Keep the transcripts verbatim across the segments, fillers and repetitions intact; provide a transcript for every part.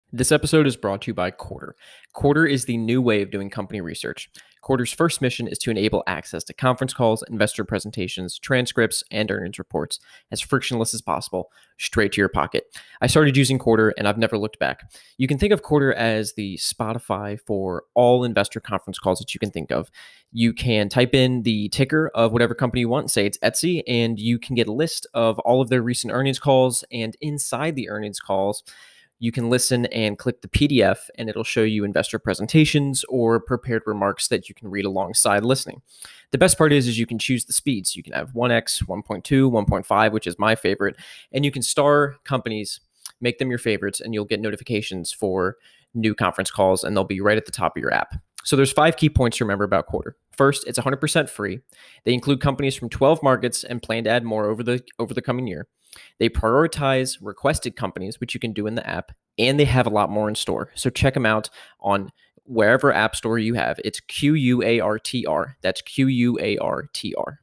This episode is brought to you by Quarter. Quarter is the new way of doing company research. Quarter's first mission is to enable access to conference calls, investor presentations, transcripts, and earnings reports as frictionless as possible, straight to your pocket. I started using Quarter and I've never looked back. You can think of Quarter as the Spotify for all investor conference calls that you can think of. You can type in the ticker of whatever company you want, say it's Etsy, and you can get a list of all of their recent earnings calls, and inside the earnings calls, you can listen and click the P D F and it'll show you investor presentations or prepared remarks that you can read alongside listening. The best part is, is you can choose the speeds. You can have one X, one point two, one point five, which is my favorite, and you can star companies, make them your favorites, and you'll get notifications for new conference calls, and they'll be right at the top of your app. So there's five key points to remember about Quarter. First, it's one hundred percent free. They include companies from twelve markets and plan to add more over the over the coming year. They prioritize requested companies, which you can do in the app, and they have a lot more in store. So check them out on wherever app store you have. It's Q U A R T R. That's Q U A R T R.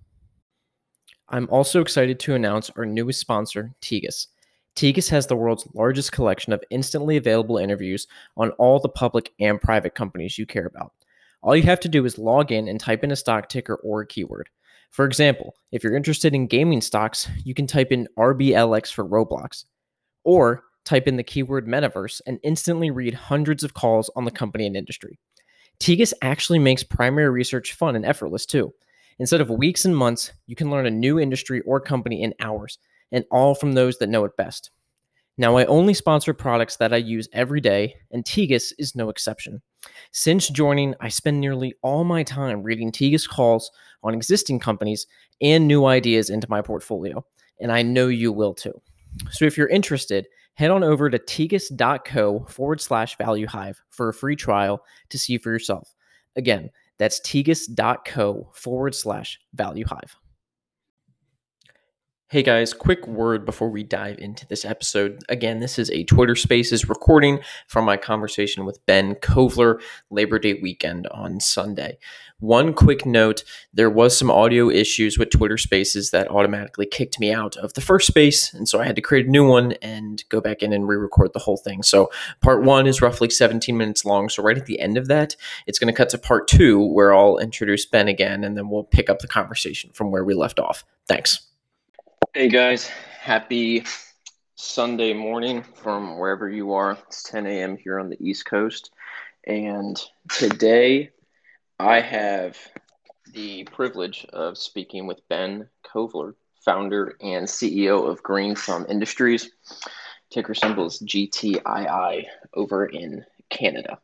I'm also excited to announce our newest sponsor, Tegus. Tegus has the world's largest collection of instantly available interviews on all the public and private companies you care about. All you have to do is log in and type in a stock ticker or a keyword. For example, if you're interested in gaming stocks, you can type in R B L X for Roblox, or type in the keyword metaverse and instantly read hundreds of calls on the company and industry. Tegus actually makes primary research fun and effortless too. Instead of weeks and months, you can learn a new industry or company in hours, and all from those that know it best. Now, I only sponsor products that I use every day, and Tegus is no exception. Since joining, I spend nearly all my time reading Tegus calls on existing companies and new ideas into my portfolio, and I know you will too. So if you're interested, head on over to tegus.co forward slash value hive for a free trial to see for yourself. Again, that's tegus.co forward slash value hive. Hey guys, quick word before we dive into this episode. Again, this is a Twitter Spaces recording from my conversation with Ben Kovler Labor Day weekend on Sunday. One quick note, there was some audio issues with Twitter Spaces that automatically kicked me out of the first space, and so I had to create a new one and go back in and re-record the whole thing. So part one is roughly seventeen minutes long, so right at the end of that, it's going to cut to part two where I'll introduce Ben again, and then we'll pick up the conversation from where we left off. Thanks. Hey guys, happy Sunday morning from wherever you are. It's ten a.m. here on the East Coast, and today I have the privilege of speaking with Ben Kovler, founder and C E O of Green Thumb Industries. Ticker symbol is G T I I over in Canada.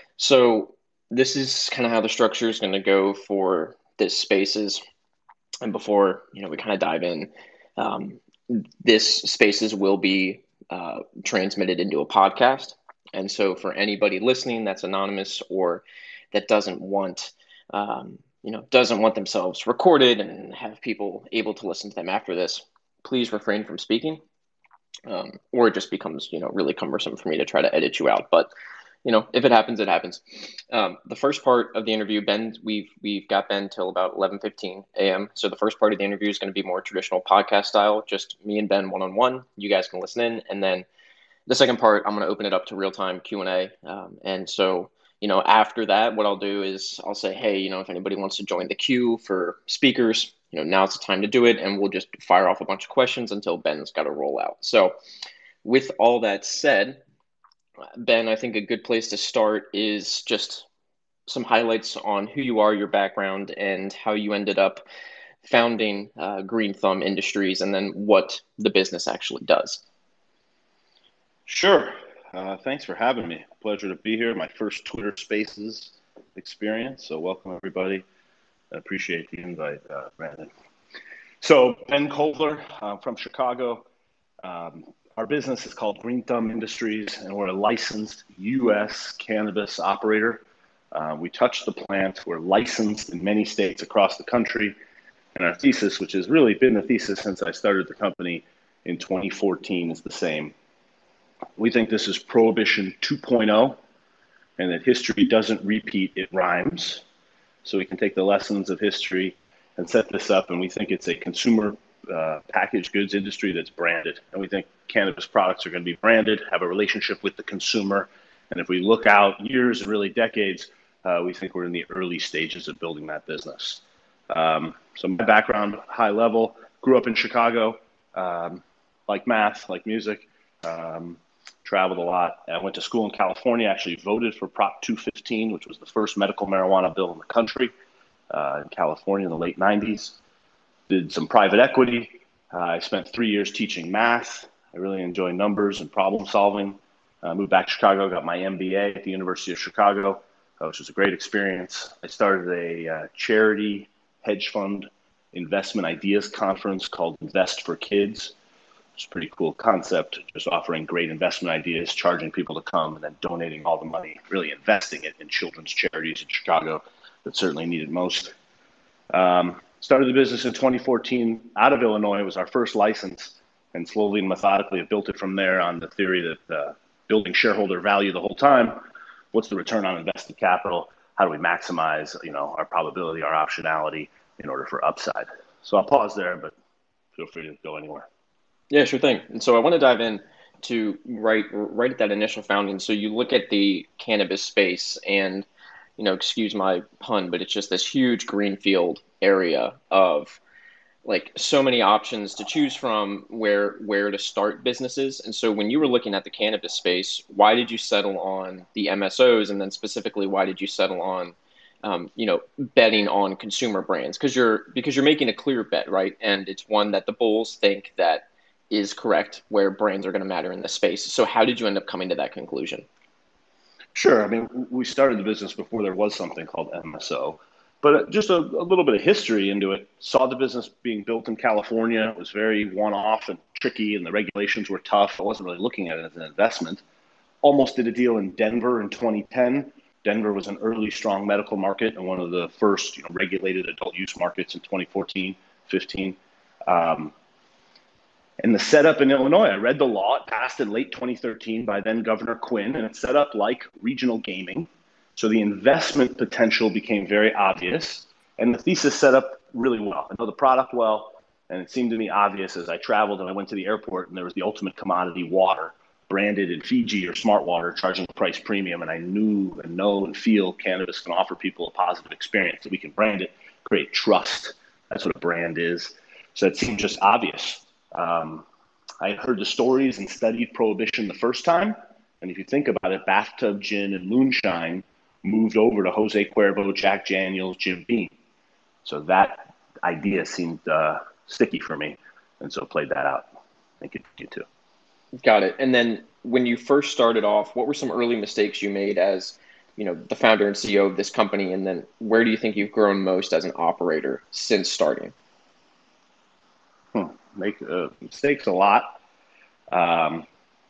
So this is kind of how the structure is going to go for this Spaces. And before you know, we kind of dive in. Um, this Spaces will be uh, transmitted into a podcast. And so for anybody listening that's anonymous or that doesn't want, um, you know, doesn't want themselves recorded and have people able to listen to them after this, please refrain from speaking. Um, or it just becomes, you know, really cumbersome for me to try to edit you out. But you know, if it happens, it happens. Um, the first part of the interview, Ben, we've we've got Ben till about eleven fifteen a.m. So the first part of the interview is going to be more traditional podcast style, just me and Ben one-on-one. You guys can listen in. And then the second part, I'm going to open it up to real-time Q and A. Um, and so, you know, after that, what I'll do is I'll say, hey, you know, if anybody wants to join the queue for speakers, you know, now's the time to do it. And we'll just fire off a bunch of questions until Ben's got to roll out. So with all that said, Ben, I think a good place to start is just some highlights on who you are, your background, and how you ended up founding uh, Green Thumb Industries, and then what the business actually does. Sure. Uh, thanks for having me. Pleasure to be here. My first Twitter Spaces experience. So welcome, everybody. I appreciate the invite, uh, Brandon. So Ben Kovler, I'm from Chicago. Um, Our business is called Green Thumb Industries, and we're a licensed U S cannabis operator. Uh, we touch the plant. We're licensed in many states across the country. And our thesis, which has really been the thesis since I started the company in twenty fourteen, is the same. We think this is Prohibition two point oh, and that history doesn't repeat, it rhymes. So we can take the lessons of history and set this up, and we think it's a consumer uh, packaged goods industry that's branded. And we think cannabis products are going to be branded, have a relationship with the consumer. And if we look out years and really decades, uh, we think we're in the early stages of building that business. Um, so my background, high level, grew up in Chicago, um, like math, like music, um, traveled a lot. I went to school in California, actually voted for Prop two fifteen, which was the first medical marijuana bill in the country uh, in California in the late nineties. Did some private equity. Uh, I spent three years teaching math. I really enjoy numbers and problem solving. Uh, moved back to Chicago, got my M B A at the University of Chicago, uh, which was a great experience. I started a uh, charity hedge fund investment ideas conference called Invest for Kids. It's a pretty cool concept, just offering great investment ideas, charging people to come, and then donating all the money, really investing it in children's charities in Chicago that certainly needed most. Um, started the business in twenty fourteen out of Illinois. It was our first license, and slowly and methodically have built it from there on the theory that uh, building shareholder value the whole time. What's the return on invested capital? How do we maximize, you know, our probability, our optionality in order for upside? So I'll pause there, but feel free to go anywhere. Yeah, sure thing. And so I want to dive in to right right at that initial founding. So you look at the cannabis space and, you know, excuse my pun, but it's just this huge greenfield area of like so many options to choose from where where to start businesses. And so when you were looking at the cannabis space, why did you settle on the M S Os? And then specifically, why did you settle on, um, you know, betting on consumer brands? Because you're because you're making a clear bet, right? And it's one that the bulls think that is correct, where brands are going to matter in the space. So how did you end up coming to that conclusion? Sure. I mean, we started the business before there was something called M S O, but just a, a little bit of history into it. Saw the business being built in California. It was very one-off and tricky, and the regulations were tough. I wasn't really looking at it as an investment. Almost did a deal in Denver in twenty ten. Denver was an early, strong medical market and one of the first, you know, regulated adult use markets in twenty fourteen, fifteen. Um, And the setup in Illinois, I read the law. It passed in late twenty thirteen by then Governor Quinn, and it's set up like regional gaming. So the investment potential became very obvious, and the thesis set up really well. I know the product well, and it seemed to me obvious as I traveled and I went to the airport, and there was the ultimate commodity, water, branded in Fiji or Smart Water, charging a price premium. And I knew and know and feel cannabis can offer people a positive experience. That we can brand it, create trust. That's what a brand is. So it seemed just obvious. Um, I had heard the stories and studied Prohibition the first time. And if you think about it, bathtub gin and moonshine moved over to Jose Cuervo, Jack Daniels, Jim Beam. So that idea seemed uh, sticky for me. And so played that out. Thank you, you too. Got it. And then when you first started off, what were some early mistakes you made as, you know, the founder and C E O of this company? And then where do you think you've grown most as an operator since starting? Hmm. Make uh, mistakes a lot. Um,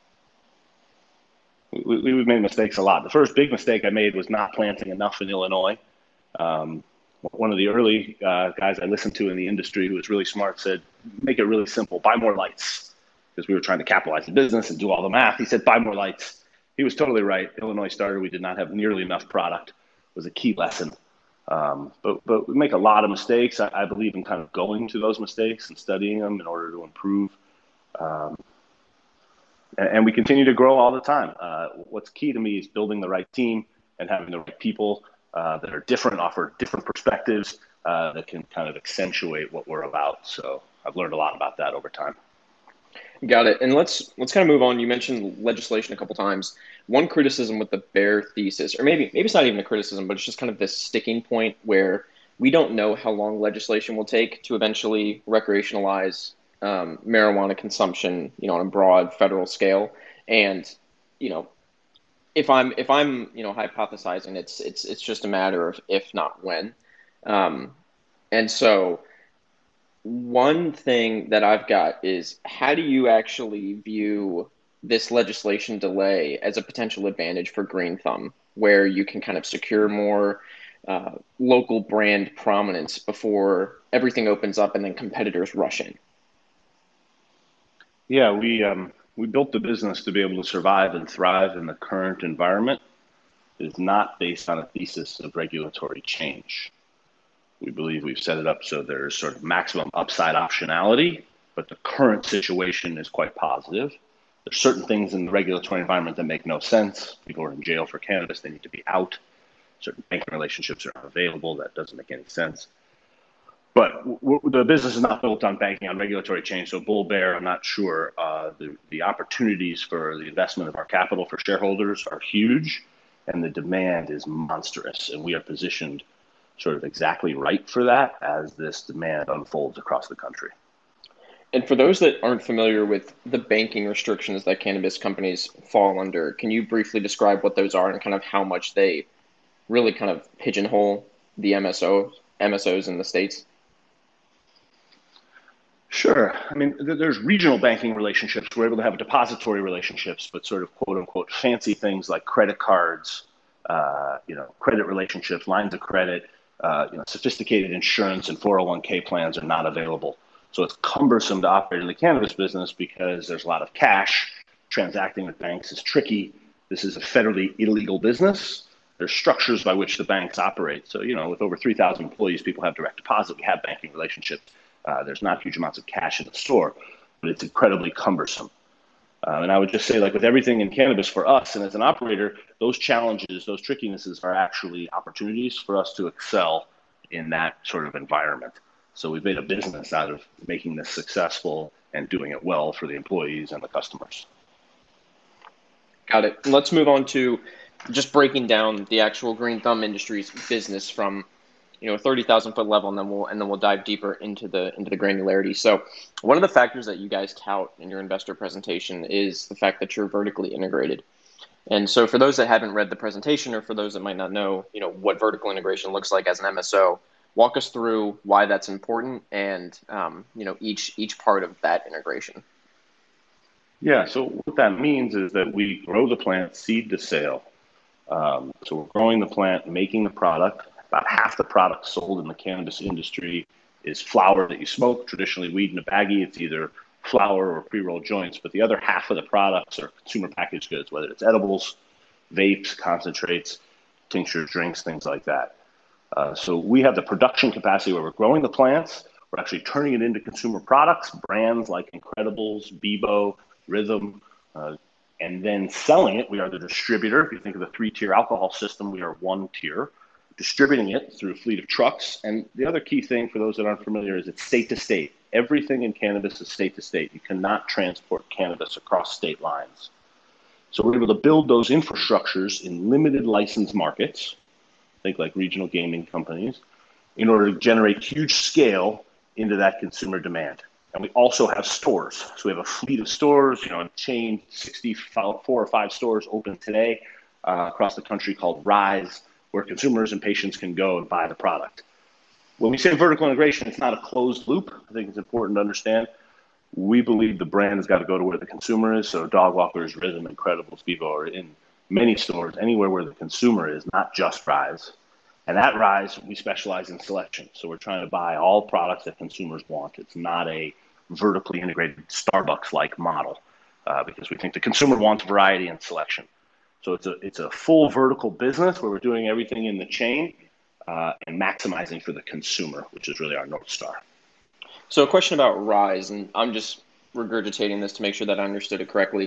we, we've made mistakes a lot. The first big mistake I made was not planting enough in Illinois. Um, one of the early uh, guys I listened to in the industry who was really smart said, make it really simple, buy more lights. Because we were trying to capitalize the business and do all the math. He said, buy more lights. He was totally right. Illinois started, we did not have nearly enough product. It was a key lesson. Um, but, but we make a lot of mistakes. I, I believe in kind of going to those mistakes and studying them in order to improve. Um, and, and we continue to grow all the time. Uh, what's key to me is building the right team and having the right people uh, that are different, offer different perspectives uh, that can kind of accentuate what we're about. So I've learned a lot about that over time. Got it. And let's let's kind of move on. You mentioned legislation a couple times. One criticism with the bear thesis, or maybe maybe it's not even a criticism, but it's just kind of this sticking point where we don't know how long legislation will take to eventually recreationalize um, marijuana consumption, you know, on a broad federal scale. And you know, if I'm if I'm you know hypothesizing, it's it's it's just a matter of if not when. Um, and so. One thing that I've got is how do you actually view this legislation delay as a potential advantage for Green Thumb, where you can kind of secure more uh, local brand prominence before everything opens up and then competitors rush in? Yeah, we um, we built the business to be able to survive and thrive in the current environment. It is not based on a thesis of regulatory change. We believe we've set it up so there's sort of maximum upside optionality, but the current situation is quite positive. There's certain things in the regulatory environment that make no sense. People are in jail for cannabis, they need to be out. Certain banking relationships are not available, that doesn't make any sense. But w- w- the business is not built on banking on regulatory change, so bull bear, I'm not sure. Uh, the, the opportunities for the investment of our capital for shareholders are huge, and the demand is monstrous, and we are positioned sort of exactly right for that as this demand unfolds across the country. And for those that aren't familiar with the banking restrictions that cannabis companies fall under, can you briefly describe what those are and kind of how much they really kind of pigeonhole the M S O, M S Os in the states? Sure. I mean, th- there's regional banking relationships. We're able to have depository relationships, but sort of quote unquote fancy things like credit cards, uh, you know, credit relationships, lines of credit, uh, you know, sophisticated insurance and four oh one k plans are not available. So it's cumbersome to operate in the cannabis business because there's a lot of cash. Transacting with banks is tricky. This is a federally illegal business. There's structures by which the banks operate. So, you know, with over three thousand employees, people have direct deposit. We have banking relationships. Uh, there's not huge amounts of cash in the store, but it's incredibly cumbersome. Uh, and I would just say, like with everything in cannabis for us, and as an operator, those challenges, those trickinesses are actually opportunities for us to excel in that sort of environment. So we've made a business out of making this successful and doing it well for the employees and the customers. Got it. Let's move on to just breaking down the actual Green Thumb Industries business from you know, thirty thousand foot level, and then we'll and then we'll dive deeper into the into the granularity. So, one of the factors that you guys tout in your investor presentation is the fact that you're vertically integrated. And so, for those that haven't read the presentation, or for those that might not know, you know, what vertical integration looks like as an M S O, walk us through why that's important, and um, you know, each each part of that integration. Yeah. So what that means is that we grow the plant seed to sale. Um, so we're growing the plant, making the product. About half the product sold in the cannabis industry is flower that you smoke. Traditionally, weed in a baggie, it's either flower or pre-rolled joints. But the other half of the products are consumer packaged goods, whether it's edibles, vapes, concentrates, tinctures, drinks, things like that. Uh, so we have the production capacity where we're growing the plants. We're actually turning it into consumer products, brands like Incredibles, Bebo, Rhythm, uh, and then selling it. We are the distributor. If you think of the three-tier alcohol system, we are one tier, distributing it through a fleet of trucks. And the other key thing for those that aren't familiar is it's state to state. Everything in cannabis is state to state. You cannot transport cannabis across state lines. So we're able to build those infrastructures in limited license markets, think like regional gaming companies, in order to generate huge scale into that consumer demand. And we also have stores. So we have a fleet of stores, you know, a chain, sixty-four or five stores open today uh, across the country called Rise, where consumers and patients can go and buy the product. When we say vertical integration, it's not a closed loop. I think it's important to understand. We believe the brand has got to go to where the consumer is. So Dogwalkers, Rhythm, Incredibles, Bebo are in many stores, anywhere where the consumer is, not just Rise. And at Rise, we specialize in selection. So we're trying to buy all products that consumers want. It's not a vertically integrated Starbucks-like model uh, because we think the consumer wants variety and selection. So it's a it's a full vertical business where we're doing everything in the chain uh, and maximizing for the consumer, which is really our North Star. So, a question about Rise, and I'm just regurgitating this to make sure that I understood it correctly.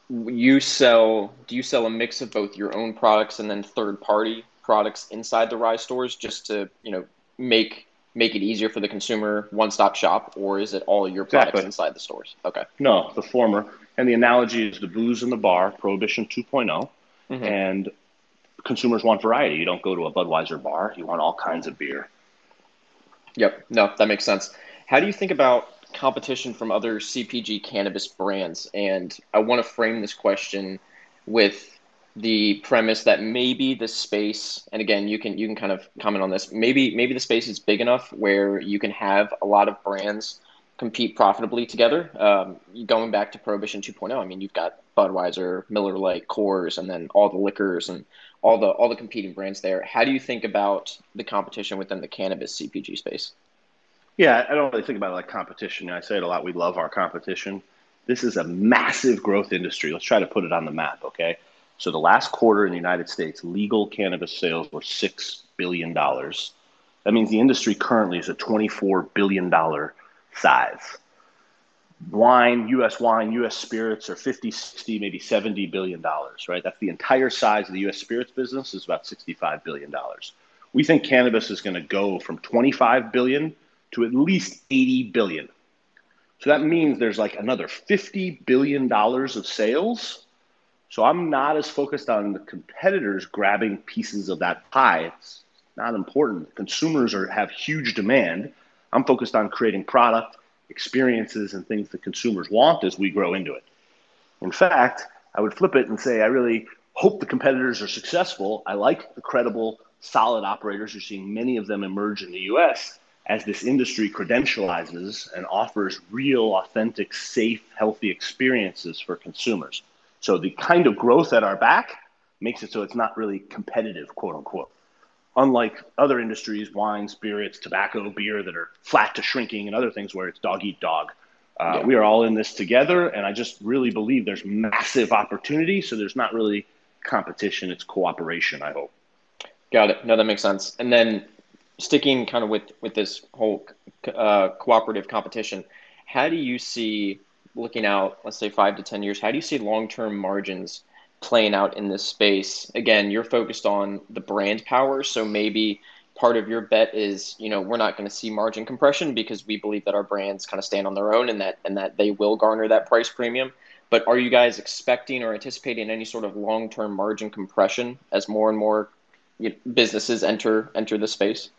You sell, do you sell a mix of both your own products and then third-party products inside the Rise stores, just to you know make make it easier for the consumer, one-stop shop, or is it all your products exactly. inside the stores? Okay. No, the former. And the analogy is the booze in the bar, Prohibition two point oh, mm-hmm. and consumers want variety. You don't go to a Budweiser bar. You want all kinds of beer. Yep. No, that makes sense. How do you think about competition from other C P G cannabis brands? And I want to frame this question with the premise that maybe the space, and again, you can you can kind of comment on this, maybe maybe the space is big enough where you can have a lot of brands compete profitably together. Um, going back to Prohibition two point oh, I mean, you've got Budweiser, Miller Lite, Coors, and then all the liquors and all the all the competing brands there. How do you think about the competition within the cannabis C P G space? Yeah, I don't really think about it like competition. I say it a lot. We love our competition. This is a massive growth industry. Let's try to put it on the map, okay? So the last quarter in the United States, legal cannabis sales were six billion dollars. That means the industry currently is a twenty-four billion dollars size. Wine, U S wine, U S spirits are fifty, sixty, maybe seventy billion dollars, right? That's the entire size of the U S spirits business is about sixty-five billion dollars. We think cannabis is going to go from twenty-five billion dollars to at least eighty billion dollars. So that means there's like another fifty billion dollars of sales. So I'm not as focused on the competitors grabbing pieces of that pie. It's not important. Consumers are, have huge demand. I'm focused on creating product, experiences, and things that consumers want as we grow into it. In fact, I would flip it and say, I really hope the competitors are successful. I like the credible, solid operators. You're seeing many of them emerge in the U S as this industry credentializes and offers real, authentic, safe, healthy experiences for consumers. So the kind of growth at our back makes it so it's not really competitive, quote unquote. Unlike other industries, wine, spirits, tobacco, beer, that are flat to shrinking, and other things where it's dog eat dog. Uh, yeah. We are all in this together, and I just really believe there's massive opportunity, so there's not really competition, it's cooperation, I hope. Got it. No, that makes sense. And then sticking kind of with, with this whole uh, cooperative competition, how do you see, looking out, let's say five to ten years, how do you see long-term margins playing out in this space? Again, you're focused on the brand power, so maybe part of your bet is, you know, we're not going to see margin compression because we believe that our brands kind of stand on their own and that and that they will garner that price premium. But are you guys expecting or anticipating any sort of long-term margin compression as more and more you know, businesses enter enter the space?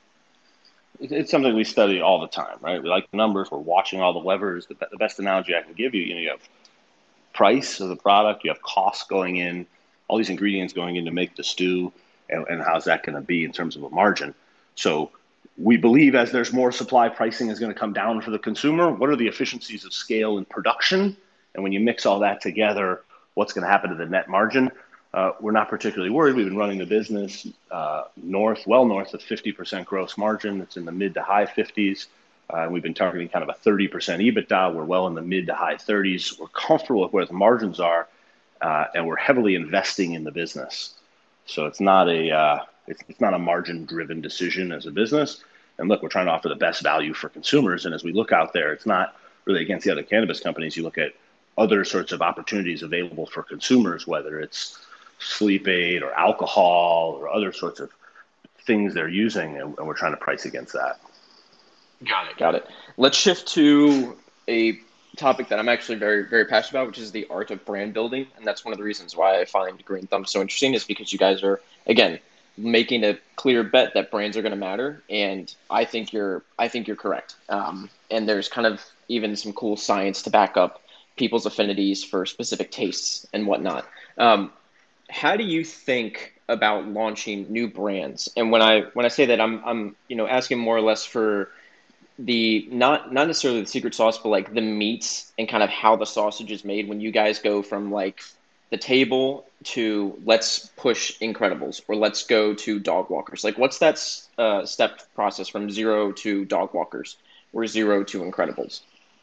It's something we study all the time, right? We like the numbers. We're watching all the levers. The, the best analogy I can give you, you know, you have price of the product, you have costs going in, all these ingredients going in to make the stew, and, and how's that going to be in terms of a margin? So we believe as there's more supply, pricing is going to come down for the consumer. What are the efficiencies of scale and production? And when you mix all that together, what's going to happen to the net margin? Uh, we're not particularly worried. We've been running the business uh, north, well north of fifty percent gross margin. It's in the mid to high fifties. Uh, we've been targeting kind of a thirty percent EBITDA. We're well in the mid to high thirties. We're comfortable with where the margins are, uh, and we're heavily investing in the business. So it's not a uh, it's, it's not a margin-driven decision as a business. And look, we're trying to offer the best value for consumers. And as we look out there, it's not really against the other cannabis companies. You look at other sorts of opportunities available for consumers, whether it's sleep aid or alcohol or other sorts of things they're using, and, and we're trying to price against that. Got it. Got it. Let's shift to a topic that I'm actually very, very passionate about, which is the art of brand building. And that's one of the reasons why I find Green Thumb so interesting is because you guys are, again, making a clear bet that brands are going to matter. And I think you're, I think you're correct. Um, and there's kind of even some cool science to back up people's affinities for specific tastes and whatnot. Um, how do you think about launching new brands? And when I, when I say that, I'm, I'm, you know, asking more or less for the not not necessarily the secret sauce, but like the meats and kind of how the sausage is made when you guys go from like the table to let's push Incredibles or let's go to dog walkers. Like what's that uh, step process from zero to dog walkers or zero to Incredibles?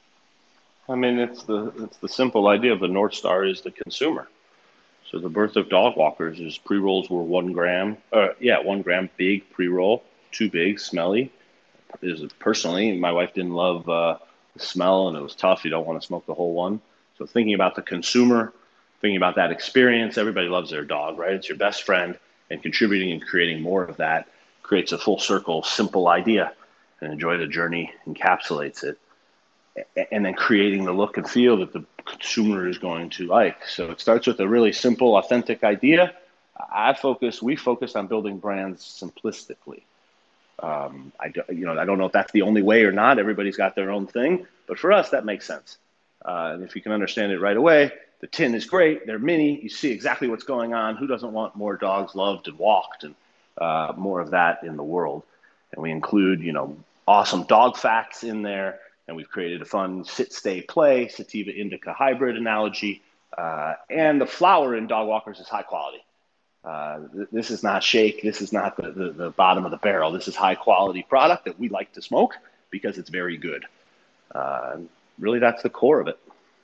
I mean, it's the it's the simple idea of the North Star is the consumer. So the birth of dog walkers is pre-rolls were one gram, uh, yeah, one gram big pre-roll, too big, smelly. Is personally, my wife didn't love uh, the smell and it was tough. You don't want to smoke the whole one. So thinking about the consumer, thinking about that experience, everybody loves their dog, right? It's your best friend, and contributing and creating more of that creates a full circle, simple idea, and enjoy the journey encapsulates it. And then creating the look and feel that the consumer is going to like. So it starts with a really simple, authentic idea. I focus, we focus on building brands simplistically. Um, I, do, you know, I don't know if that's the only way or not. Everybody's got their own thing, but for us, that makes sense. Uh, and if you can understand it right away, the tin is great. They're mini. You see exactly what's going on. Who doesn't want more dogs loved and walked and uh, more of that in the world? And we include, you know, awesome dog facts in there. And we've created a fun sit, stay, play, sativa indica hybrid analogy. Uh, and the flower in dog walkers is high quality. Uh, th- this is not shake. This is not the, the, the bottom of the barrel. This is high quality product that we like to smoke because it's very good. Uh, really, that's the core of it.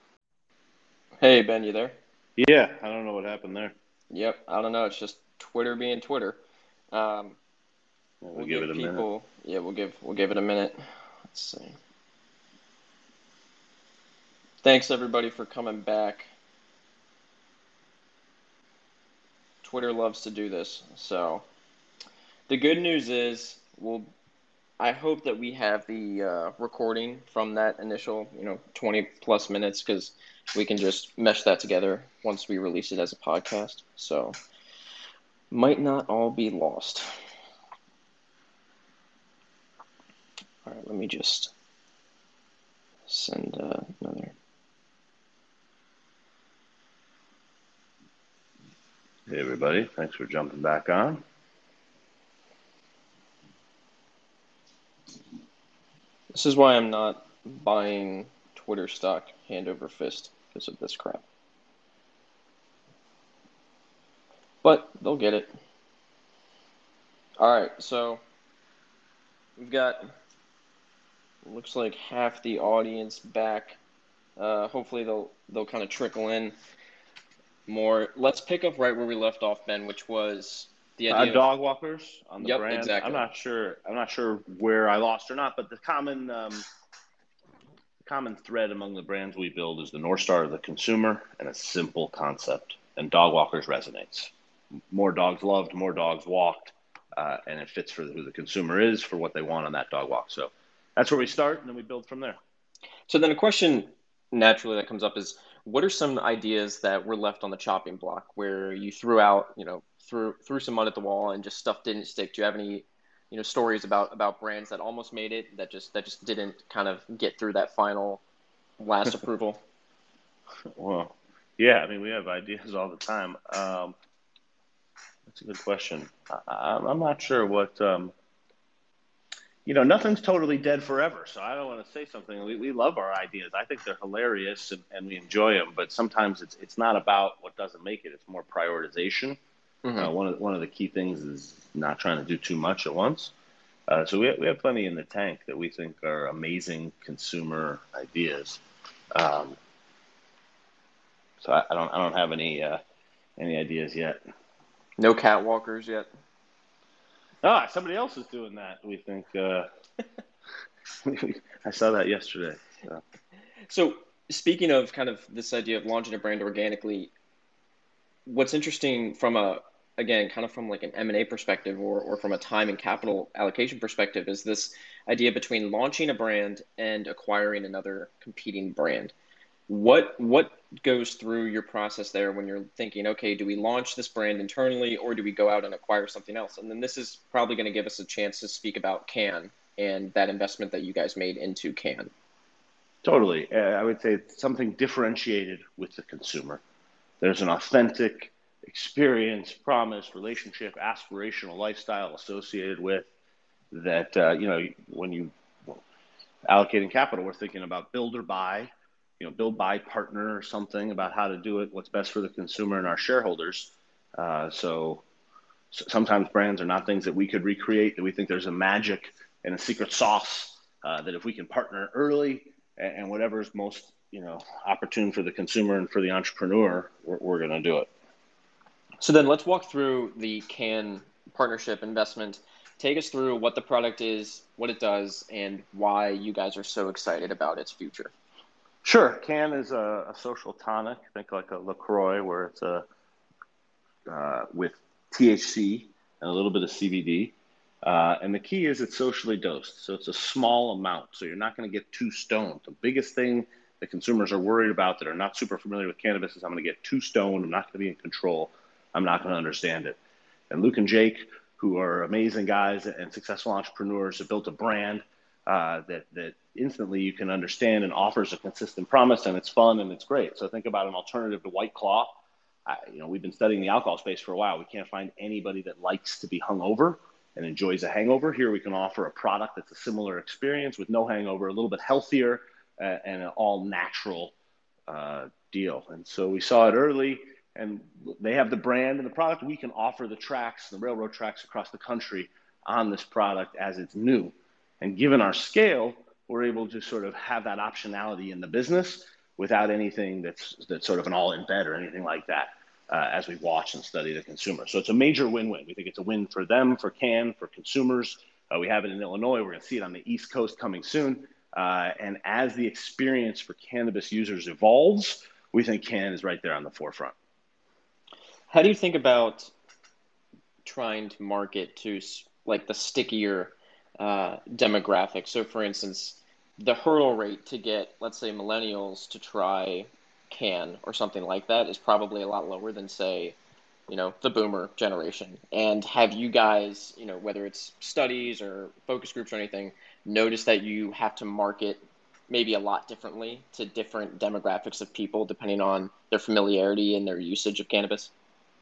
Hey, Ben, you there? Yeah, I don't know what happened there. Yep, I don't know. It's just Twitter being Twitter. Um, We'll, we'll give give it a people, minute. yeah, we'll give we'll give it a minute. Let's see. Thanks everybody for coming back. Twitter loves to do this. So the good news is, we'll. I hope that we have the uh, recording from that initial, you know, twenty plus minutes, because we can just mesh that together once we release it as a podcast. So might not all be lost. All right, let me just send uh, another. Hey, everybody. Thanks for jumping back on. This is why I'm not buying Twitter stock hand over fist, because of this crap. But they'll get it. All right, so we've got, looks like half the audience back. Uh, hopefully they'll they'll kind of trickle in more. Let's pick up right where we left off, Ben, which was the Uh, idea of, dog walkers on the yep, brand. exactly. I'm not sure. I'm not sure where I lost or not, but the common um, common thread among the brands we build is the North Star of the consumer and a simple concept. And dog walkers resonates. More dogs loved, more dogs walked, uh, and it fits for who the consumer is, for what they want on that dog walk. So that's where we start, and then we build from there. So then a question naturally that comes up is, what are some ideas that were left on the chopping block where you threw out, you know, threw threw some mud at the wall and just stuff didn't stick? Do you have any, you know, stories about about brands that almost made it, that just that just didn't kind of get through that final last approval? Well, yeah, I mean, we have ideas all the time. Um, that's a good question. I, I'm not sure what, um, you know, nothing's totally dead forever. So I don't want to say something. We, we love our ideas. I think they're hilarious, and, and we enjoy them. But sometimes it's it's not about what doesn't make it. It's more prioritization. Mm-hmm. Uh, one of one of the key things is not trying to do too much at once. Uh, so we have, we have plenty in the tank that we think are amazing consumer ideas. Um, so I, I don't I don't have any uh, any ideas yet. No catwalkers yet. Ah, somebody else is doing that. We think. Uh, I saw that yesterday. So. So speaking of kind of this idea of launching a brand organically, what's interesting from a, again, kind of from like an M and A perspective, or, or from a time and capital allocation perspective, is this idea between launching a brand and acquiring another competing brand. What what goes through your process there when you're thinking, okay, do we launch this brand internally, or do we go out and acquire something else? And then this is probably going to give us a chance to speak about Cann and that investment that you guys made into Cann. Totally. Uh, I would say it's something differentiated with the consumer. There's an authentic experience, promise, relationship, aspirational lifestyle associated with that. Uh, you know, when you well, allocating capital, we're thinking about build or buy, you know, build, buy, partner, or something about how to do it, what's best for the consumer and our shareholders. Uh, so, so sometimes brands are not things that we could recreate, that we think there's a magic and a secret sauce uh, that if we can partner early and, and whatever is most, you know, opportune for the consumer and for the entrepreneur, we're, we're going to do it. So then let's walk through the Cann partnership investment. Take us through what the product is, what it does, and why you guys are so excited about its future. Sure. Cann is a, a social tonic, think like a LaCroix, where it's a uh, with T H C and a little bit of C B D. Uh, and the key is it's socially dosed. So it's a small amount. So you're not going to get too stoned. The biggest thing that consumers are worried about that are not super familiar with cannabis is I'm going to get too stoned. I'm not going to be in control. I'm not going to understand it. And Luke and Jake, who are amazing guys and successful entrepreneurs, have built a brand uh, that that instantly you can understand and offers a consistent promise, and it's fun and it's great. So think about an alternative to White Claw. I, you know, we've been studying the alcohol space for a while. We can't find anybody that likes to be hungover and enjoys a hangover. Here we can offer a product that's a similar experience with no hangover, a little bit healthier, uh, and an all natural uh, deal. And so we saw it early, and they have the brand and the product. We can offer the tracks, the railroad tracks across the country on this product as it's new. And given our scale, we're able to sort of have that optionality in the business without anything that's that's sort of an all in bet or anything like that. uh, as we watch and study the consumer. So it's a major win-win. We think it's a win for them, for Cann, for consumers. Uh, we have it in Illinois. We're going to see it on the East Coast coming soon. Uh, and as the experience for cannabis users evolves, we think Cann is right there on the forefront. How do you think about trying to market to like the stickier uh, demographic? So, for instance, the hurdle rate to get, let's say, millennials to try Cann or something like that is probably a lot lower than, say, you know, the boomer generation. And have you guys, you know, whether it's studies or focus groups or anything, noticed that you have to market maybe a lot differently to different demographics of people depending on their familiarity and their usage of cannabis?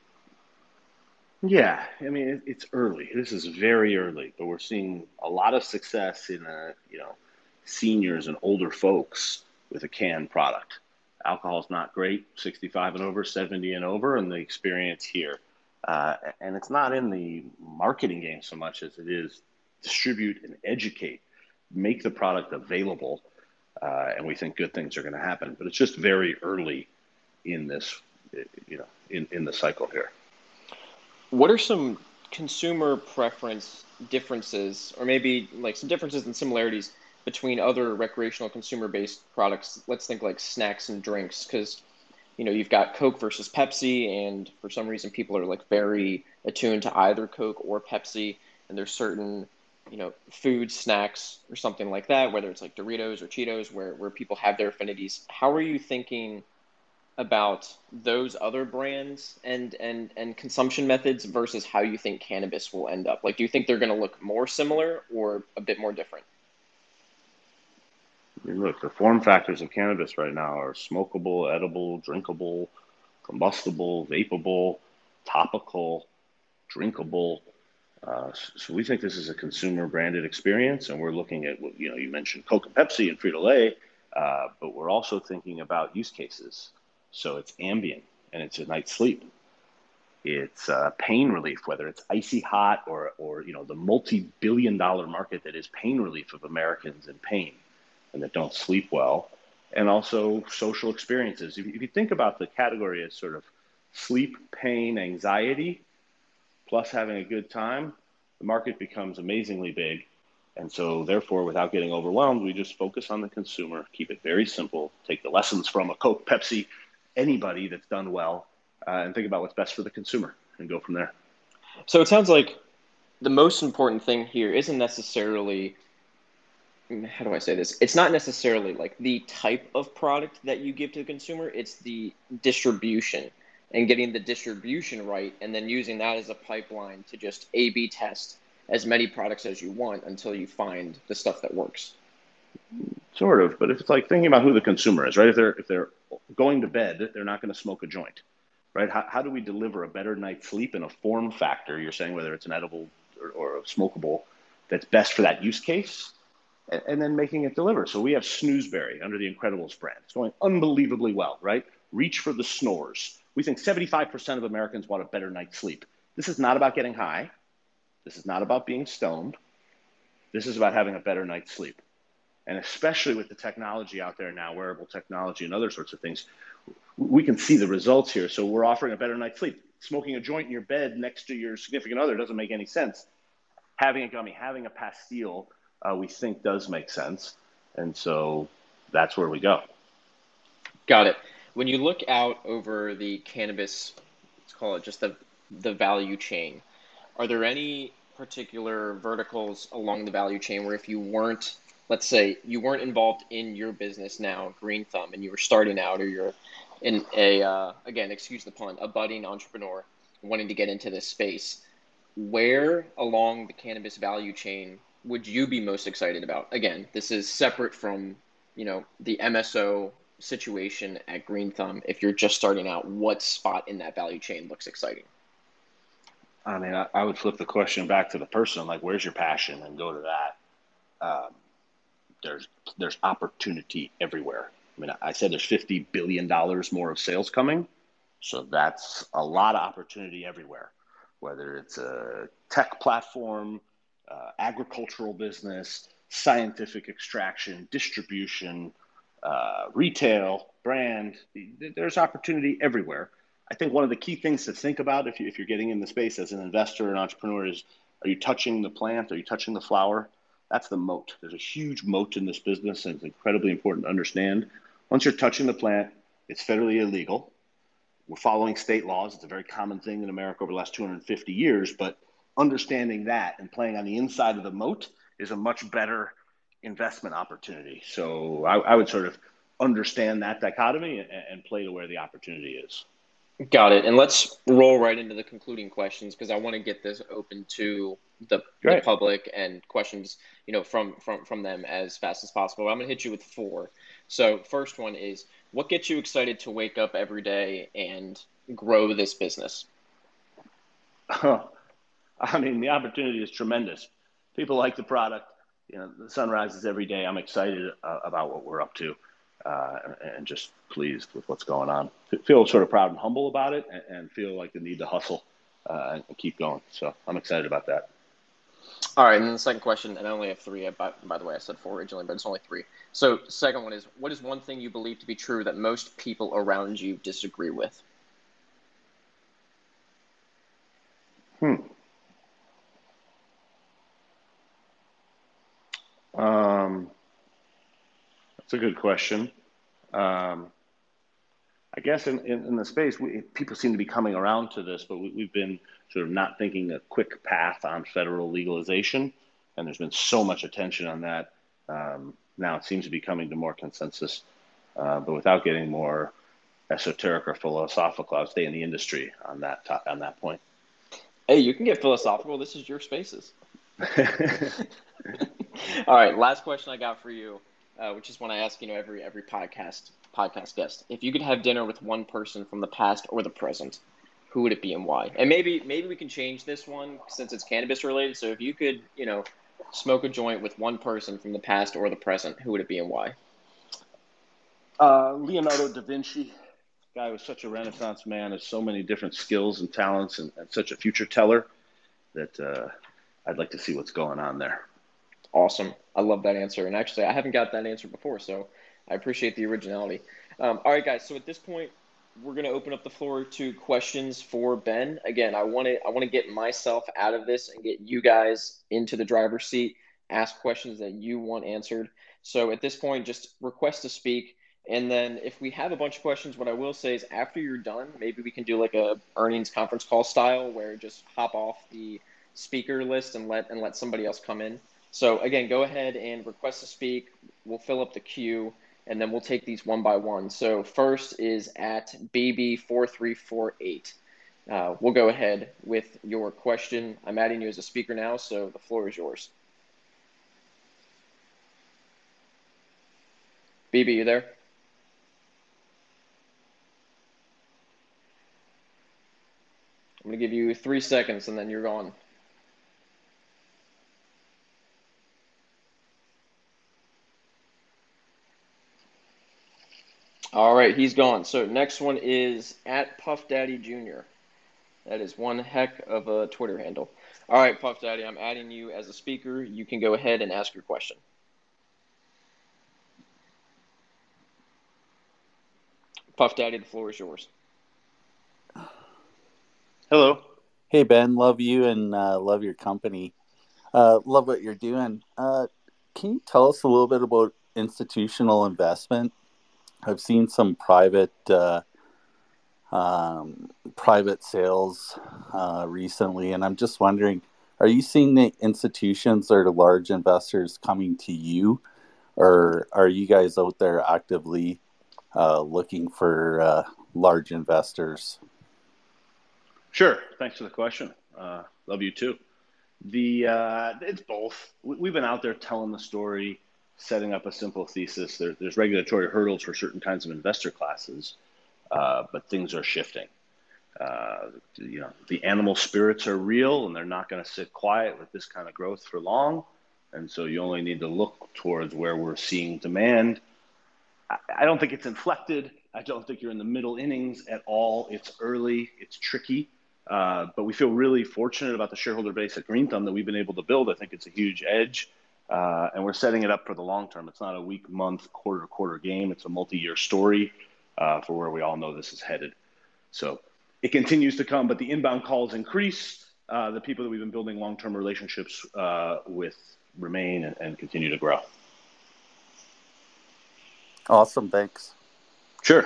Yeah, I mean, it, it's early. This is very early, but we're seeing a lot of success in, uh, you know, seniors and older folks with a Cann product. Alcohol is not great, sixty-five and over, seventy and over, and the experience here. Uh, and it's not in the marketing game so much as it is distribute and educate, make the product available, uh, and we think good things are going to happen. But it's just very early in this, you know, in, in the cycle here. What are some consumer preference differences, or maybe like some differences and similarities between other recreational consumer-based products? Let's think like snacks and drinks, because you know you've got Coke versus Pepsi, and for some reason people are like very attuned to either Coke or Pepsi, and there's certain you know food snacks or something like that, whether it's like Doritos or Cheetos, where where people have their affinities. How are you thinking about those other brands and and and consumption methods versus how you think cannabis will end up? Like, do you think they're going to look more similar or a bit more different? I mean, look, the form factors of cannabis right now are smokable, edible, drinkable, combustible, vapable, topical, drinkable. Uh, so we think this is a consumer branded experience, and we're looking at, you know, you mentioned Coke and Pepsi and Frito-Lay, uh, but we're also thinking about use cases. So it's ambient and it's a night's sleep. It's uh, pain relief, whether it's icy hot or, or you know, the multi-billion dollar market that is pain relief of Americans in pain and that don't sleep well. And also social experiences. If you, if you think about the category as sort of sleep, pain, anxiety, plus having a good time, the market becomes amazingly big. And so therefore, without getting overwhelmed, we just focus on the consumer, keep it very simple, take the lessons from a Coke, Pepsi, anybody that's done well, uh, and think about what's best for the consumer and go from there. So it sounds like the most important thing here isn't necessarily, how do I say this? It's not necessarily like the type of product that you give to the consumer, it's the distribution and getting the distribution right, and then using that as a pipeline to just A B test as many products as you want until you find the stuff that works. Sort of, but if it's like thinking about who the consumer is, right? If they're if they're going to bed, they're not going to smoke a joint, right? How, how do we deliver a better night's sleep in a form factor? You're saying whether it's an edible or, or a smokable that's best for that use case, and, and then making it deliver. So we have Snoozeberry under the Incredibles brand. It's going unbelievably well, right? Reach for the snores. We think seventy-five percent of Americans want a better night's sleep. This is not about getting high. This is not about being stoned. This is about having a better night's sleep. And especially with the technology out there now, wearable technology and other sorts of things, we can see the results here. So we're offering a better night's sleep. Smoking a joint in your bed next to your significant other doesn't make any sense. Having a gummy, having a pastille, uh, we think does make sense. And so that's where we go. Got it. When you look out over the cannabis, let's call it just the the value chain, are there any particular verticals along the value chain where if you weren't, let's say you weren't involved in your business now, Green Thumb, and you were starting out, or you're in a, uh, again, excuse the pun, a budding entrepreneur wanting to get into this space, where along the cannabis value chain would you be most excited about? Again, this is separate from, you know, the M S O situation at Green Thumb. If you're just starting out, what spot in that value chain looks exciting? I mean, I, I would flip the question back to the person, like, where's your passion, and go to that. Um, there's there's opportunity everywhere. I mean, I said there's fifty billion dollars more of sales coming, so that's a lot of opportunity everywhere, whether it's a tech platform, uh, agricultural business, scientific extraction, distribution, uh, retail, brand. There's opportunity everywhere. I think one of the key things to think about if, you, if you're getting in the space as an investor and entrepreneur is, are you touching the plant? Are you touching the flower? That's the moat. There's a huge moat in this business, and it's incredibly important to understand. Once you're touching the plant, it's federally illegal. We're following state laws. It's a very common thing in America over the last two hundred fifty years, but understanding that and playing on the inside of the moat is a much better investment opportunity. So I, I would sort of understand that dichotomy and, and play to where the opportunity is. Got it. And let's roll right into the concluding questions, because I want to get this open to the, the public and questions, you know, from, from, from them as fast as possible. I'm going to hit you with four. So first one is, what gets you excited to wake up every day and grow this business? Huh. I mean, the opportunity is tremendous. People like the product. You know, the sun rises every day. I'm excited uh, about what we're up to. Uh, and just pleased with what's going on. Feel sort of proud and humble about it, and, and feel like the need to hustle uh, and keep going. So I'm excited about that. All right, and then the second question, and I only have three. By, by the way, I said four originally, but it's only three. So second one is, what is one thing you believe to be true that most people around you disagree with? Hmm. Um, that's a good question. Um, I guess in, in, in the space, we, people seem to be coming around to this, but we, we've been sort of not thinking a quick path on federal legalization, and there's been so much attention on that. Um, now it seems to be coming to more consensus, uh, but without getting more esoteric or philosophical, I'll stay in the industry on that top, on that point. Hey, you can get philosophical. This is your spaces. All right, last question I got for you, uh, which is one I ask, you know, every every podcast podcast guest. If you could have dinner with one person from the past or the present, who would it be and why? And maybe maybe we can change this one since it's cannabis related. So if you could, you know, smoke a joint with one person from the past or the present, who would it be and why? Uh, Leonardo da Vinci. Guy was such a Renaissance man, has so many different skills and talents, and, and such a future teller that uh, I'd like to see what's going on there. Awesome. I love that answer. And actually, I haven't got that answer before, so I appreciate the originality. Um, all right, guys. So at this point, we're going to open up the floor to questions for Ben. Again, I want to I want to get myself out of this and get you guys into the driver's seat, ask questions that you want answered. So at this point, just request to speak. And then if we have a bunch of questions, what I will say is after you're done, maybe we can do like a earnings conference call style where just hop off the speaker list and let and let somebody else come in. So again, go ahead and request to speak. We'll fill up the queue, and then we'll take these one by one. So first is at B B four three four eight. Uh, we'll go ahead with your question. I'm adding you as a speaker now, so the floor is yours. B B, you there? I'm going to give you three seconds, and then you're gone. All right, he's gone. So next one is at Puff Daddy Junior That is one heck of a Twitter handle. All right, Puff Daddy, I'm adding you as a speaker. You can go ahead and ask your question. Puff Daddy, the floor is yours. Hello. Hey, Ben. Love you and uh, love your company. Uh, love what you're doing. Uh, can you tell us a little bit about institutional investment? I've seen some private uh, um, private sales uh, recently, and I'm just wondering, are you seeing the institutions or the large investors coming to you, or are you guys out there actively uh, looking for uh, large investors? Sure. Thanks for the question. Uh, love you too. The uh, it's both. We've been out there telling the story, setting up a simple thesis. There, there's regulatory hurdles for certain kinds of investor classes, uh, but things are shifting. Uh, you know, the animal spirits are real, and they're not going to sit quiet with this kind of growth for long. And so you only need to look towards where we're seeing demand. I, I don't think it's inflected. I don't think you're in the middle innings at all. It's early. It's tricky. Uh, but we feel really fortunate about the shareholder base at Green Thumb that we've been able to build. I think it's a huge edge, uh, and we're setting it up for the long term. It's not a week, month, quarter to quarter game. It's a multi-year story uh, for where we all know this is headed. So it continues to come, but the inbound calls increase. Uh, the people that we've been building long-term relationships uh, with remain and, and continue to grow. Awesome. Thanks. Sure.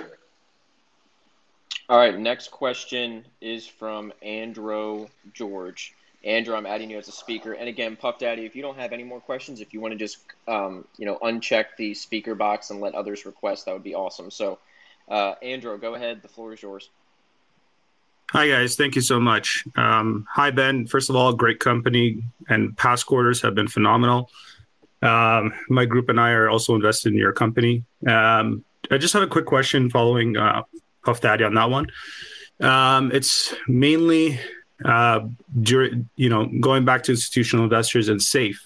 All right. Next question is from Andrew George. Andrew, I'm adding you as a speaker. And again, Puff Daddy, if you don't have any more questions, if you want to just, um, you know, uncheck the speaker box and let others request, that would be awesome. So, uh, Andrew, go ahead. The floor is yours. Hi, guys. Thank you so much. Um, hi, Ben. First of all, great company, and past quarters have been phenomenal. Um, my group and I are also invested in your company. Um, I just have a quick question following uh, Puff Daddy on that one. Um, it's mainly, uh, during, you know, going back to institutional investors and SAFE.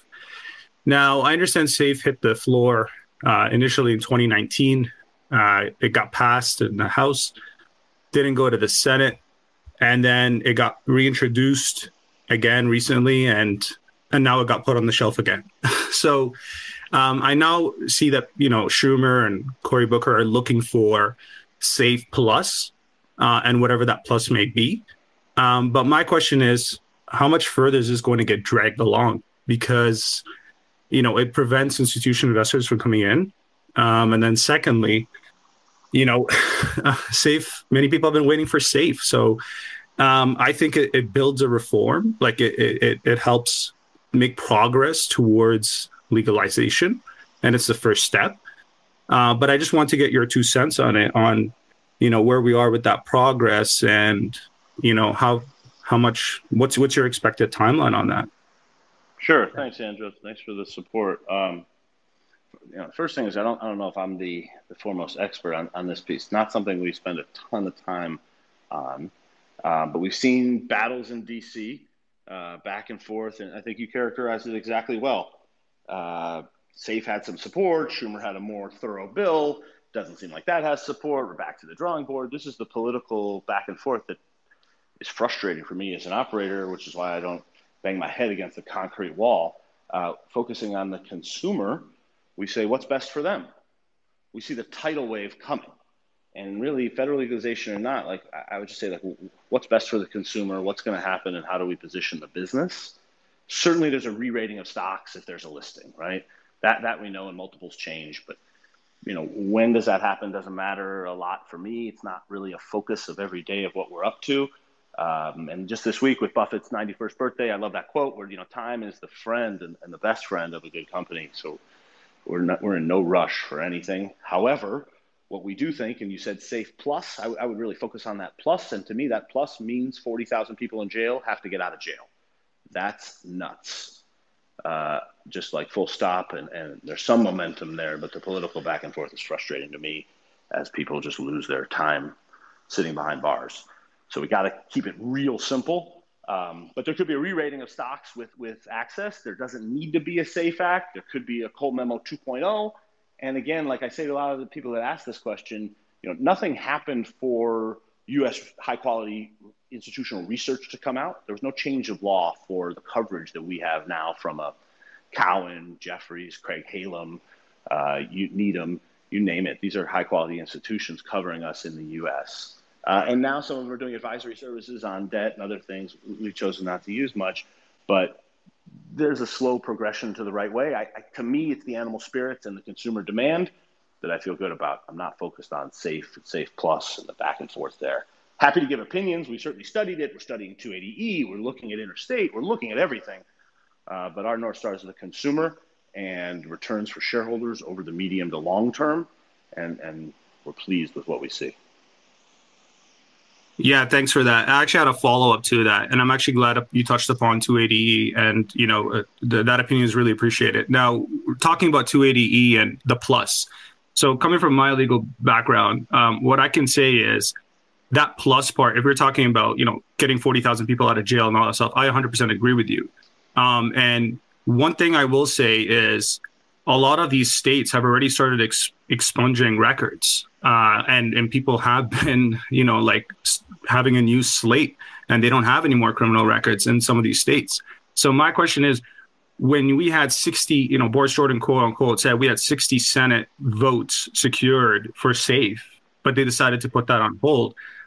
Now, I understand SAFE hit the floor uh, initially in twenty nineteen. Uh, it got passed in the House, didn't go to the Senate. And then it got reintroduced again recently, and and now it got put on the shelf again. So um, I now see that, you know, Schumer and Cory Booker are looking for SAFE Plus uh, and whatever that plus may be. Um, but my question is, how much further is this going to get dragged along? Because, you know, it prevents institutional investors from coming in. Um, and then secondly, you know, SAFE, many people have been waiting for SAFE. So um, I think it, it builds a reform, like it, it, it helps make progress towards legalization. And it's the first step. Uh, but I just want to get your two cents on it, on, you know, where we are with that progress and, you know, how how much, what's what's your expected timeline on that? Sure. Thanks, Andrew. Thanks for the support. Um, You know, first thing is I don't I don't know if I'm the, the foremost expert on, on this piece. Not something we spend a ton of time on, uh, but we've seen battles in D C uh, back and forth, and I think you characterized it exactly well. Uh, SAFE had some support. Schumer had a more thorough bill. Doesn't seem like that has support. We're back to the drawing board. This is the political back and forth that is frustrating for me as an operator, which is why I don't bang my head against a concrete wall. Uh, focusing on the consumer, we say, what's best for them? We see the tidal wave coming. And really, federal legalization or not, like I would just say, like, what's best for the consumer? What's going to happen, and how do we position the business? Certainly, there's a re-rating of stocks if there's a listing, right? That that we know, and multiples change. But you know, when does that happen? Doesn't matter a lot for me. It's not really a focus of every day of what we're up to. Um, and just this week with Buffett's ninety-first birthday, I love that quote where, you know, time is the friend and, and the best friend of a good company. So we're not, we're in no rush for anything. However, what we do think, and you said SAFE Plus, I, I would really focus on that plus. And to me, that plus means forty thousand people in jail have to get out of jail. That's nuts. Uh, just like full stop. And, and there's some momentum there, but the political back and forth is frustrating to me as people just lose their time sitting behind bars. So we got to keep it real simple. Um, but there could be a re-rating of stocks with, with access. There doesn't need to be a SAFE Act. There could be a Cole Memo two point oh. And again, like I say to a lot of the people that ask this question, you know, nothing happened for U S high-quality institutional research to come out. There was no change of law for the coverage that we have now from a Cowen, Jefferies, Craig-Hallum, uh, you, Needham, you name it. These are high-quality institutions covering us in the U S Uh, and now some of them are doing advisory services on debt and other things we've chosen not to use much. But there's a slow progression to the right way. I, I, to me, it's the animal spirits and the consumer demand that I feel good about. I'm not focused on SAFE, SAFE Plus, and the back and forth there. Happy to give opinions. We certainly studied it. We're studying two eighty E. We're looking at interstate. We're looking at everything. Uh, but our North Stars are the consumer and returns for shareholders over the medium to long term. And, and we're pleased with what we see. Yeah, thanks for that. I actually had a follow-up to that, and I'm actually glad you touched upon two eighty E, and you know uh, th- that opinion is really appreciated. Now, we're talking about two eighty E and the plus. So coming from my legal background, um, what I can say is that plus part, if we're talking about, you know, getting forty thousand people out of jail and all that stuff, I one hundred percent agree with you. Um, and one thing I will say is a lot of these states have already started ex- expunging records. Uh, and, and people have been, you know, like having a new slate, and they don't have any more criminal records in some of these states. So my question is, when we had sixty, you know, Boris Jordan, quote unquote, said we had sixty Senate votes secured for SAFE, but they decided to put that on hold.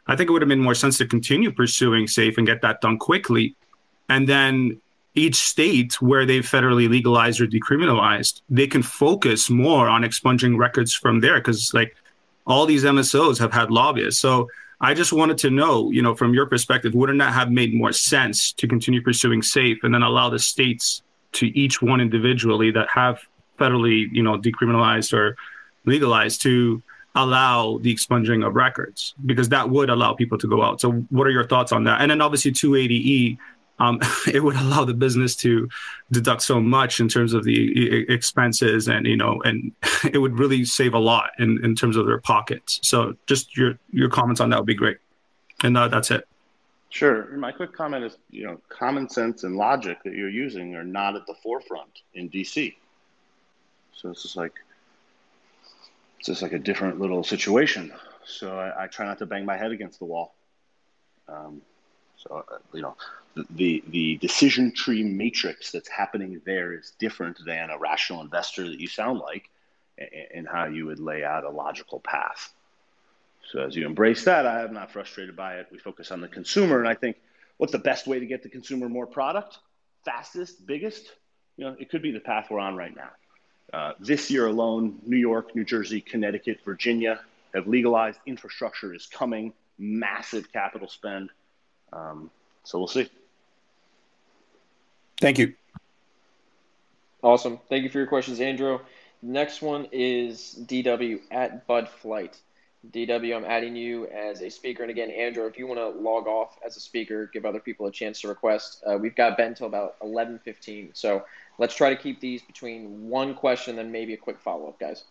I think it would have made more sense to continue pursuing SAFE and get that done quickly. And then each state where they've federally legalized or decriminalized, they can focus more on expunging records from there, because like all these M S Os have had lobbyists. So I just wanted to know, you know, from your perspective, wouldn't that have made more sense to continue pursuing SAFE and then allow the states to each one individually that have federally, you know, decriminalized or legalized to allow the expunging of records, because that would allow people to go out. So what are your thoughts on that? And then obviously two eighty E, um, it would allow the business to deduct so much in terms of the expenses, and, you know, and it would really save a lot in, in terms of their pockets. So just your, your comments on that would be great. And uh, that's it. Sure. My quick comment is, you know, common sense and logic that you're using are not at the forefront in D C. So it's just like, it's just like a different little situation. So I, I try not to bang my head against the wall. Um, so, uh, you know, the, the, the decision tree matrix that's happening there is different than a rational investor that you sound like, and how you would lay out a logical path. So as you embrace that, I am not frustrated by it. We focus on the consumer. And I think, what's the best way to get the consumer more product? Fastest, biggest? You know, it could be the path we're on right now. Uh, this year alone, New York, New Jersey, Connecticut, Virginia have legalized. Infrastructure is coming, massive capital spend. Um, so we'll see. Thank you. Awesome. Thank you for your questions, Andrew. Next one is D W at Bud Flight. D W, I'm adding you as a speaker. And again, Andrew, if you want to log off as a speaker, give other people a chance to request. Uh, we've got Ben till about eleven fifteen. So let's try to keep these between one question and maybe a quick follow-up, guys.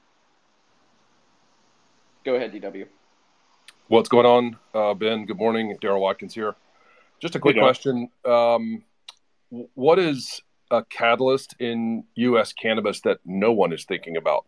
Go ahead, D W. What's going on, uh, Ben? Good morning. Daryl Watkins here. Just a quick Hey, question. Um, what is a catalyst in U S cannabis that no one is thinking about?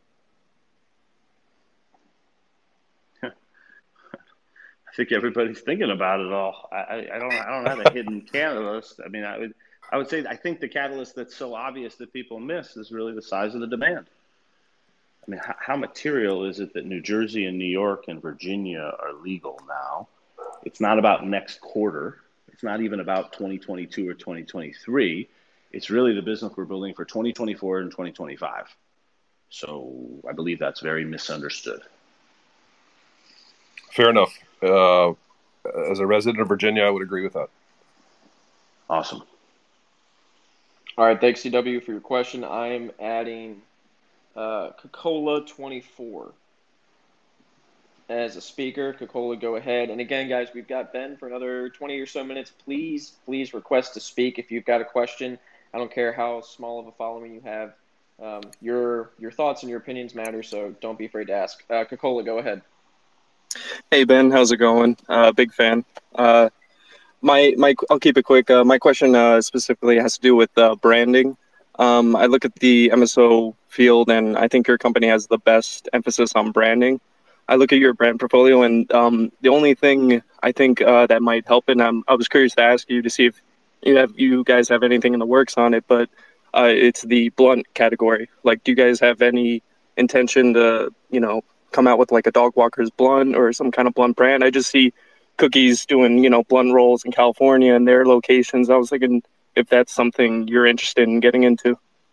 I think everybody's thinking about it all. I, I don't I don't have a hidden catalyst. I mean, I would I would say I think the catalyst that's so obvious that people miss is really the size of the demand. I mean, how, how material is it that New Jersey and New York and Virginia are legal now? It's not about next quarter. It's not even about twenty twenty-two or twenty twenty-three. It's really the business we're building for twenty twenty-four and twenty twenty-five. So I believe that's very misunderstood. Fair enough. Uh, as a resident of Virginia, I would agree with that. Awesome. All right, thanks, C W, for your question. I'm adding uh, Coca-Cola twenty-four as a speaker. Coca-Cola, go ahead. And again, guys, we've got Ben for another twenty or so minutes. Please, please request to speak if you've got a question. I don't care how small of a following you have. Um, your your thoughts and your opinions matter, so don't be afraid to ask. Uh, Coca-Cola, go ahead. Hey Ben, how's it going? Uh, big fan. Uh, my my, I'll keep it quick. Uh, my question uh, specifically has to do with uh, branding. Um, I look at the M S O field, and I think your company has the best emphasis on branding. I look at your brand portfolio, and um, the only thing I think uh, that might help, and I'm, I was curious to ask you to see if you have you guys have anything in the works on it, but uh, it's the blunt category. Like, do you guys have any intention to, you know, come out with like a Dog Walker's blunt or some kind of blunt brand? I just see Cookies doing, you know, blunt rolls in California and their locations. I was thinking if that's something you're interested in getting into.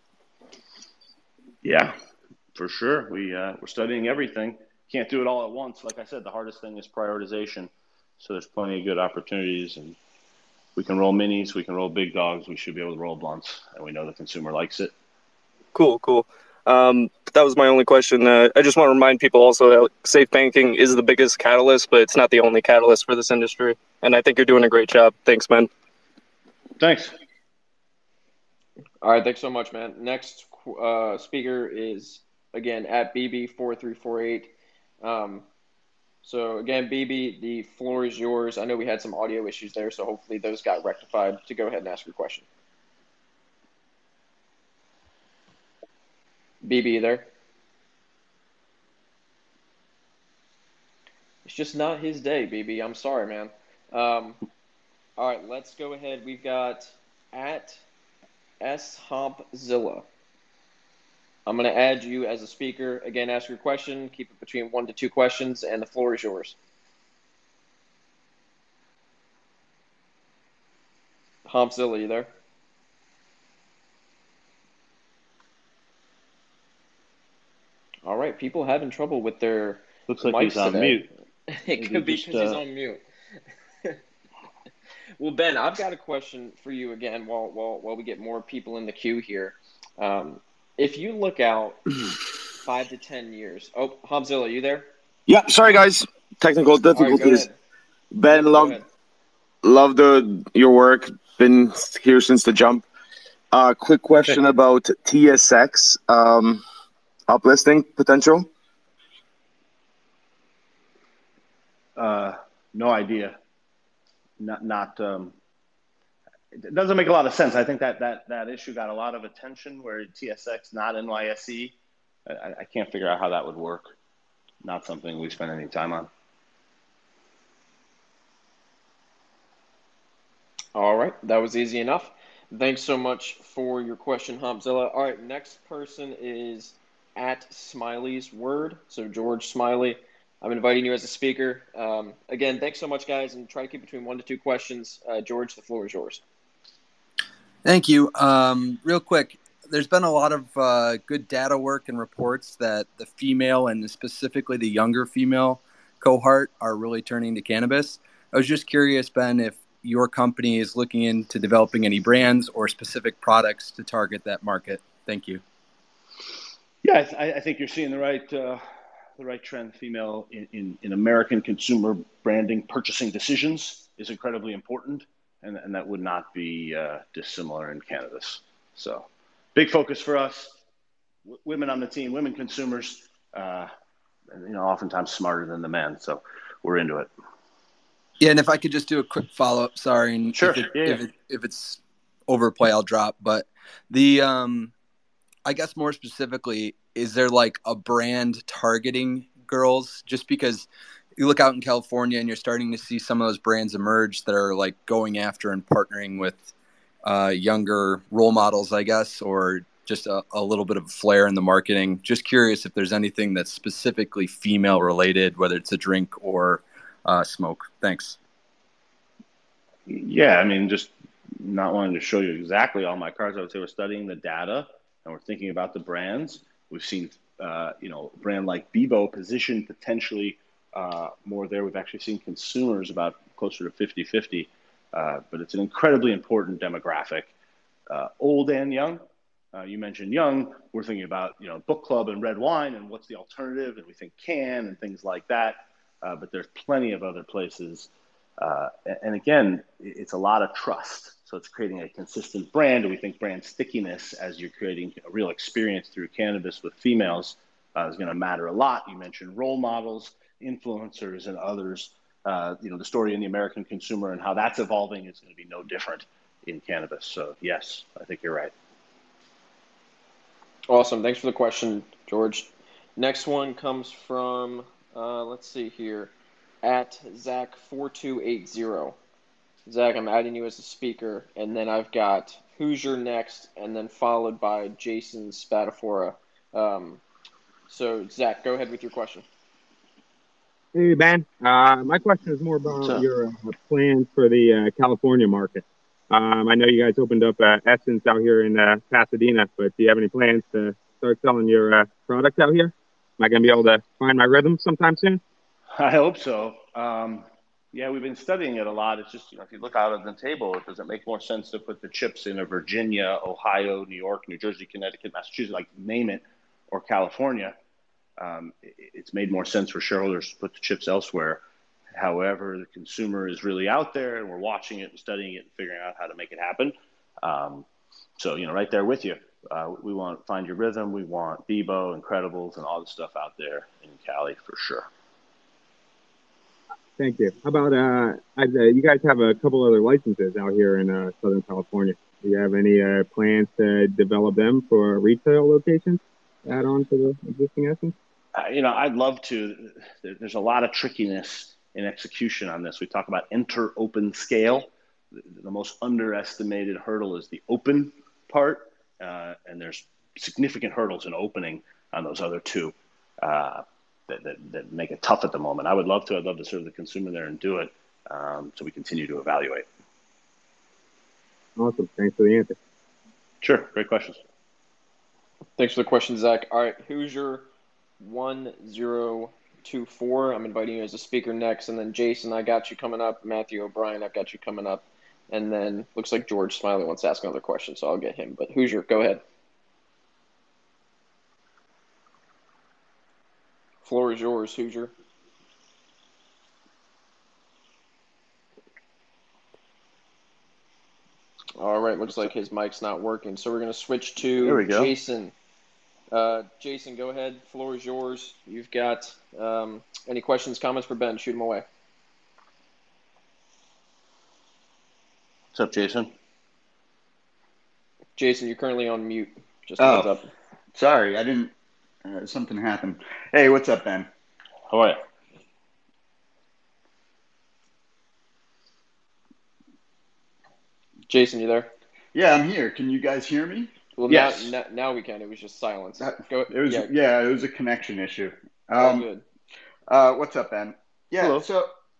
Yeah, for sure. We, uh, we're studying everything. Can't do it all at once. Like I said, the hardest thing is prioritization. So there's plenty of good opportunities, and we can roll minis, we can roll big dogs, we should be able to roll blunts, and we know the consumer likes it. Cool, cool. Um, that was my only question. Uh, I just want to remind people also that safe banking is the biggest catalyst, but it's not the only catalyst for this industry. And I think you're doing a great job. Thanks, man. Thanks. All right, thanks so much, man. Next uh, speaker is, again, at B B four three four eight. Um, so, again, B B, the floor is yours. I know we had some audio issues there, so hopefully those got rectified. To go ahead and ask your question. B B, there? It's just not his day, B B. I'm sorry, man. Um, all right, let's go ahead. We've got at S Hompzilla. I'm going to add you as a speaker. Again, ask your question. Keep it between one to two questions, and the floor is yours. Hompzilla, you there? All right, people having trouble with their Looks like mics he's on today. mute. It Maybe could be just, because he's uh, on mute. Well, Ben, I've got a question for you again while while while we get more people in the queue here. Um, if you look out five to ten years, oh, Hompzilla, you there? Yeah, sorry guys, technical All right, go difficulties. ahead. Ben, Yep, go love ahead. love the your work. Been here since the jump. Uh, quick question about T S X um, uplisting potential. Uh, no idea. Not, not. Um, it doesn't make a lot of sense. I think that that that issue got a lot of attention. Where T S X, not N Y S E. I, I can't figure out how that would work. Not something we spend any time on. All right, that was easy enough. Thanks so much for your question, Hompzilla. All right, next person is at Smiley's Word. So George Smiley, I'm inviting you as a speaker. Um, again, thanks so much, guys, and try to keep between one to two questions. Uh, George, the floor is yours. Thank you. Um, real quick, there's been a lot of uh, good data work and reports that the female and specifically the younger female cohort are really turning to cannabis. I was just curious, Ben, if your company is looking into developing any brands or specific products to target that market. Thank you. Yeah, I, I think you're seeing the right uh, the right trend. Female in, in, in American consumer branding purchasing decisions is incredibly important, and, and that would not be uh, dissimilar in cannabis. So, big focus for us. W- women on the team, women consumers, uh, you know, oftentimes smarter than the men. So, we're into it. Yeah, and if I could just do a quick follow-up, sorry, and Sure. if, it, Yeah. if, it, if it's overplay, I'll drop. But the, um, I guess more specifically, is there like a brand targeting girls? Just because you look out in California and you're starting to see some of those brands emerge that are like going after and partnering with uh, younger role models, I guess, or just a, a little bit of a flair in the marketing. Just curious if there's anything that's specifically female related, whether it's a drink or uh, smoke. Thanks. Yeah, I mean, just not wanting to show you exactly all my cards. I would say we're studying the data and we're thinking about the brands. We've seen, uh, you know, a brand like Bebo positioned potentially uh, more there. We've actually seen consumers about closer to fifty-fifty, uh, but it's an incredibly important demographic, uh, old and young. Uh, you mentioned young. We're thinking about, you know, book club and red wine and what's the alternative, and we think can and things like that. Uh, but there's plenty of other places. Uh, and again, it's a lot of trust. So it's creating a consistent brand. And we think brand stickiness, as you're creating a real experience through cannabis with females, uh, is going to matter a lot. You mentioned role models, influencers, and others. Uh, you know, the story in the American consumer and how that's evolving is going to be no different in cannabis. So yes, I think you're right. Awesome. Thanks for the question, George. Next one comes from, uh, let's see here, at Zach four two eight zero. Zach, I'm adding you as a speaker, and then I've got Hoosier next, and then followed by Jason Spatafora. Um, so, Zach, go ahead with your question. Hey, Ben. Uh, my question is more about your uh, plans for the uh, California market. Um, I know you guys opened up uh, Essence out here in uh, Pasadena, but do you have any plans to start selling your uh, products out here? Am I going to be able to find my rhythm sometime soon? I hope so. Um, yeah, we've been studying it a lot. It's just, you know, if you look out at the table, does it make more sense to put the chips in a Virginia, Ohio, New York, New Jersey, Connecticut, Massachusetts, like name it, or California? Um, it, it's made more sense for shareholders to put the chips elsewhere. However, the consumer is really out there, and we're watching it and studying it and figuring out how to make it happen. Um, so, you know, right there with you. Uh, we want Find Your Rhythm. We want Bebo, Incredibles, and all the stuff out there in Cali for sure. Thank you. How about, uh, I, uh, you guys have a couple other licenses out here in uh, Southern California. Do you have any uh, plans to develop them for retail locations, add on to the existing Essence? Uh, you know, I'd love to. There's a lot of trickiness in execution on this. We talk about enter, open, scale. The, the most underestimated hurdle is the open part, uh, and there's significant hurdles in opening on those other two. Uh, That, that, that make it tough at the moment. I would love to. I'd love to serve the consumer there and do it. Um, so we continue to evaluate. Awesome. Thanks for the answer. Sure. Great questions. Thanks for the question, Zach. All right, Hoosier one zero two four. I'm inviting you as a speaker next, and then Jason, I got you coming up. Matthew O'Brien, I've got you coming up, and then looks like George Smiley wants to ask another question, so I'll get him. But Hoosier, go ahead. Floor is yours, Hoosier. All right, looks like his mic's not working, so we're going to switch to There we go. Jason. Uh, Jason, go ahead. Floor is yours. You've got um, any questions, comments for Ben? Shoot them away. What's up, Jason? Jason, you're currently on mute. Just a Oh, heads up. sorry, I didn't. Uh, something happened. Hey, what's up, Ben? How are you? Jason, you there? Yeah, I'm here. Can you guys hear me? Well, Yes. now, now, now we can. It was just silence. That- Go. It was yeah, yeah, it was a connection issue. all Um, good. uh, what's up, Ben? Yeah. Hello. So,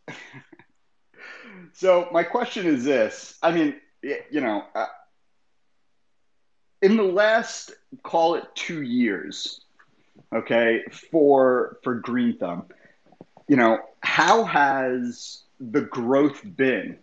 so my question is this. I mean, y- you know, uh, in the last, call it two years, okay, for for Green Thumb, you know, how has the growth been?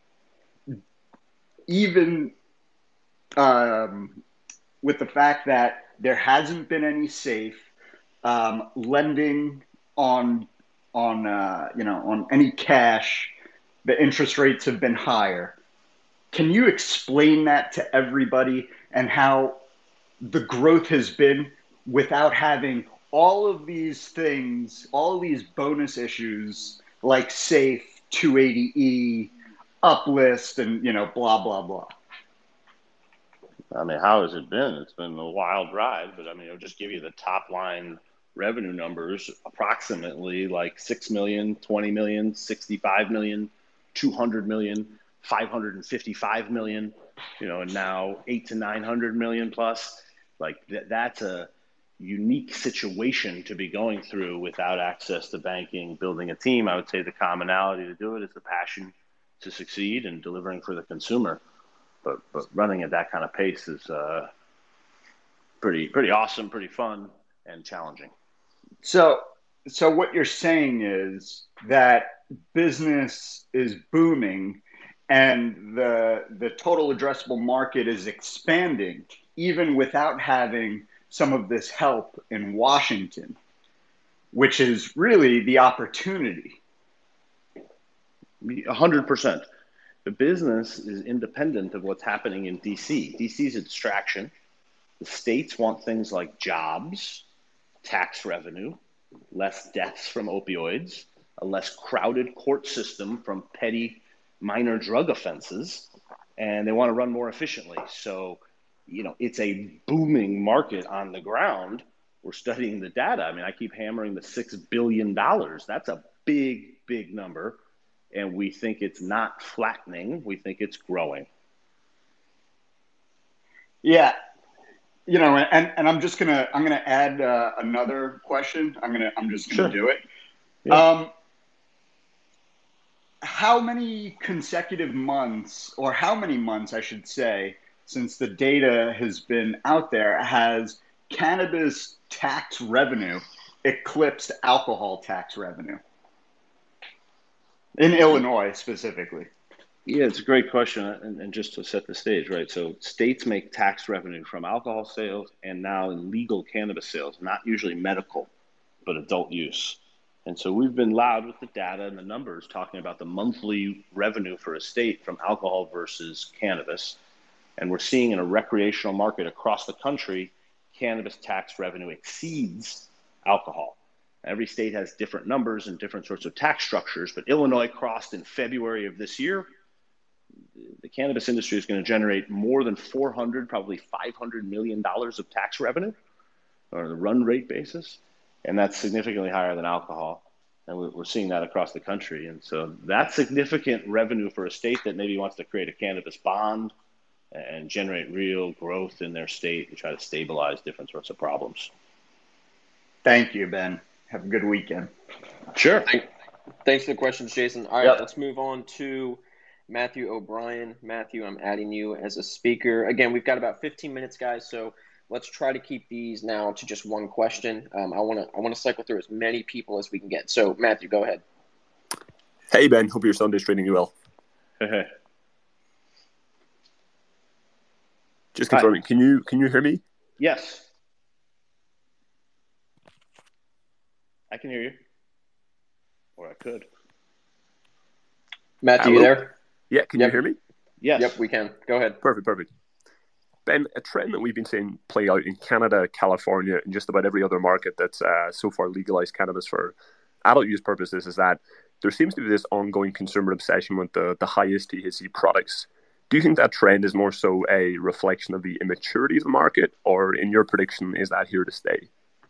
Even um, with the fact that there hasn't been any safe um, lending on on uh, you know on any cash, the interest rates have been higher. Can you explain that to everybody and how the growth has been without having all of these things, all of these bonus issues like safe, two eighty E, uplist, and you know blah blah blah? I mean, how has it been? It's been a wild ride, but I mean, I'll just give you the top line revenue numbers, approximately like six million, twenty million, sixty-five million, two hundred million, five hundred fifty-five million, you know, and now eight to nine hundred million plus. Like th- that's a unique situation to be going through without access to banking, building a team. I would say the commonality to do it is the passion to succeed and delivering for the consumer. But but running at that kind of pace is uh, pretty pretty awesome, pretty fun, and challenging. So, so what you're saying is that business is booming and the the total addressable market is expanding, even without having some of this help in Washington, which is really the opportunity. A hundred percent. The business is independent of what's happening in D C. D C is a distraction. The states want things like jobs, tax revenue, less deaths from opioids, a less crowded court system from petty minor drug offenses, and they want to run more efficiently. So, you know, it's a booming market on the ground. We're studying the data. I mean, I keep hammering the six billion dollars. That's a big, big number. And we think it's not flattening. We think it's growing. Yeah, you know, and, and I'm just gonna I'm gonna add uh, another question. I'm gonna I'm just gonna Sure. do it. Yeah. Um, how many consecutive months, or how many months, I should say, since the data has been out there, has cannabis tax revenue eclipsed alcohol tax revenue? In Illinois specifically. Yeah, it's a great question. And, and just to set the stage, right? So states make tax revenue from alcohol sales and now legal cannabis sales, not usually medical, but adult use. And so we've been loud with the data and the numbers talking about the monthly revenue for a state from alcohol versus cannabis. And we're seeing in a recreational market across the country, cannabis tax revenue exceeds alcohol. Every state has different numbers and different sorts of tax structures, but Illinois crossed in February of this year. The cannabis industry is going to generate more than four hundred, probably five hundred million dollars of tax revenue on a run rate basis. And that's significantly higher than alcohol. And we're seeing that across the country. And so that's significant revenue for a state that maybe wants to create a cannabis bond and generate real growth in their state and try to stabilize different sorts of problems. Thank you, Ben. Have a good weekend. Sure. Thanks for the questions, Jason. All right, Yep. let's move on to Matthew O'Brien. Matthew, I'm adding you as a speaker. Again, we've got about fifteen minutes, guys, so let's try to keep these now to just one question. Um, I want to I want to cycle through as many people as we can get. So, Matthew, go ahead. Hey, Ben. Hope your Sunday's treating you well. Hey, hey. Just confirming. Hi. Can you can you hear me? Yes. I can hear you. Or I could. Matthew, Hello? You there? Yeah, can yep. you hear me? Yes. Yep, we can. Go ahead. Perfect, perfect. Ben, a trend that we've been seeing play out in Canada, California, and just about every other market that's uh, so far legalized cannabis for adult use purposes is that there seems to be this ongoing consumer obsession with the, the highest T H C products. Do you think that trend is more so a reflection of the immaturity of the market, or in your prediction, is that here to stay?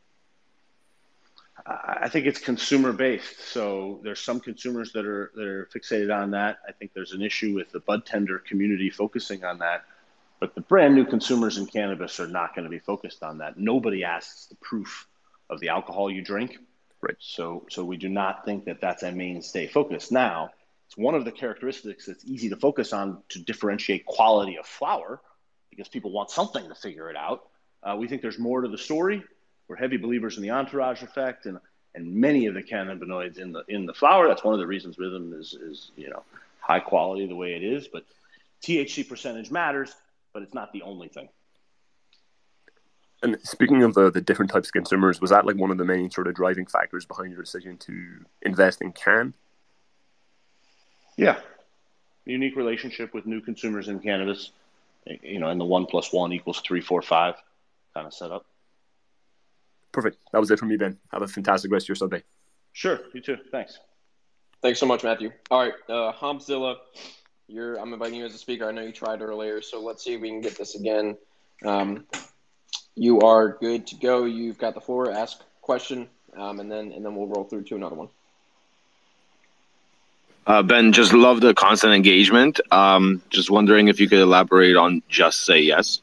I think it's consumer based. So there's some consumers that are that are fixated on that. I think there's an issue with the bud tender community focusing on that. But the brand new consumers in cannabis are not going to be focused on that. Nobody asks the proof of the alcohol you drink. Right. So so we do not think that that's a mainstay focus. Now, it's one of the characteristics that's easy to focus on to differentiate quality of flower, because people want something to figure it out. Uh, we think there's more to the story. We're heavy believers in the entourage effect and, and many of the cannabinoids in the in the flower. That's one of the reasons Rhythm is is you know high quality the way it is. But T H C percentage matters, but it's not the only thing. And speaking of the, the different types of consumers, was that like one of the main sort of driving factors behind your decision to invest in Cann? Yeah. Unique relationship with new consumers in cannabis, you know, and the one plus one equals three, four, five kind of setup. Perfect. That was it for me, Ben. Have a fantastic rest of your Sunday. Sure. You too. Thanks. Thanks so much, Matthew. All right. Uh, Hompzilla, you're, I'm inviting you as a speaker. I know you tried earlier, so let's see if we can get this again. Um, you are good to go. You've got the floor. Ask question, um, and then and then we'll roll through to another one. Uh, Ben, just love the constant engagement. Um, just wondering if you could elaborate on Just Say Yes.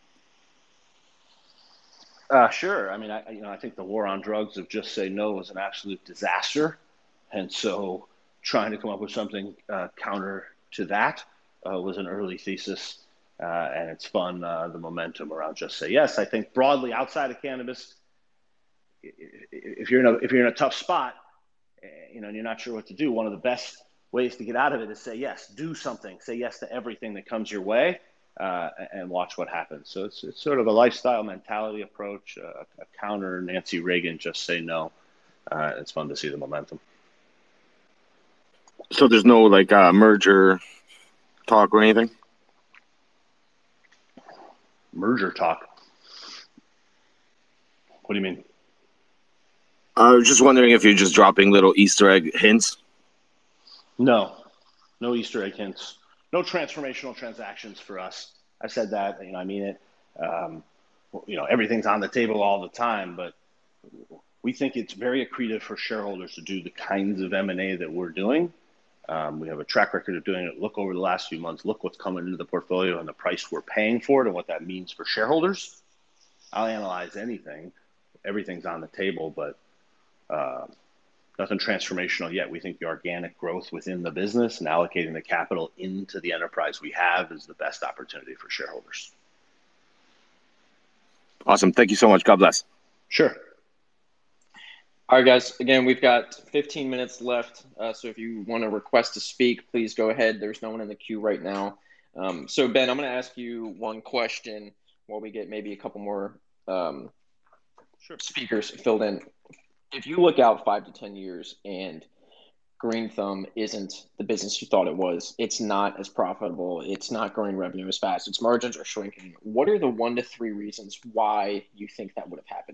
Uh, sure. I mean, I you know I think the war on drugs of Just Say No was an absolute disaster, and so trying to come up with something uh, counter to that uh, was an early thesis, uh, and it's fun uh, the momentum around Just Say Yes. I think broadly outside of cannabis, if you're in a if you're in a tough spot, you know, and you're not sure what to do, one of the best ways to get out of it is say yes. Do something. Say yes to everything that comes your way. Uh, and watch what happens. So it's it's sort of a lifestyle mentality approach, uh, a counter Nancy Reagan, Just Say No. Uh, it's fun to see the momentum. So there's no like uh, merger talk or anything? Merger talk? What do you mean? I was just wondering if you're just dropping little Easter egg hints. No, no Easter egg hints. No transformational transactions for us. I said that, you know, I mean it. Um, you know, everything's on the table all the time, but we think it's very accretive for shareholders to do the kinds of M and A that we're doing. Um, we have a track record of doing it. Look over the last few months, look what's coming into the portfolio and the price we're paying for it and what that means for shareholders. I'll analyze anything. Everything's on the table, but uh, nothing transformational yet. We think the organic growth within the business and allocating the capital into the enterprise we have is the best opportunity for shareholders. Awesome. Thank you so much. God bless. Sure. All right, guys. Again, we've got fifteen minutes left. Uh, so if you want to request to speak, please go ahead. There's no one in the queue right now. Um, so, Ben, I'm going to ask you one question while we get maybe a couple more um, sure. speakers filled in. If you look out five to ten years and Green Thumb isn't the business you thought it was, it's not as profitable, it's not growing revenue as fast, its margins are shrinking, what are the one to three reasons why you think that would have happened?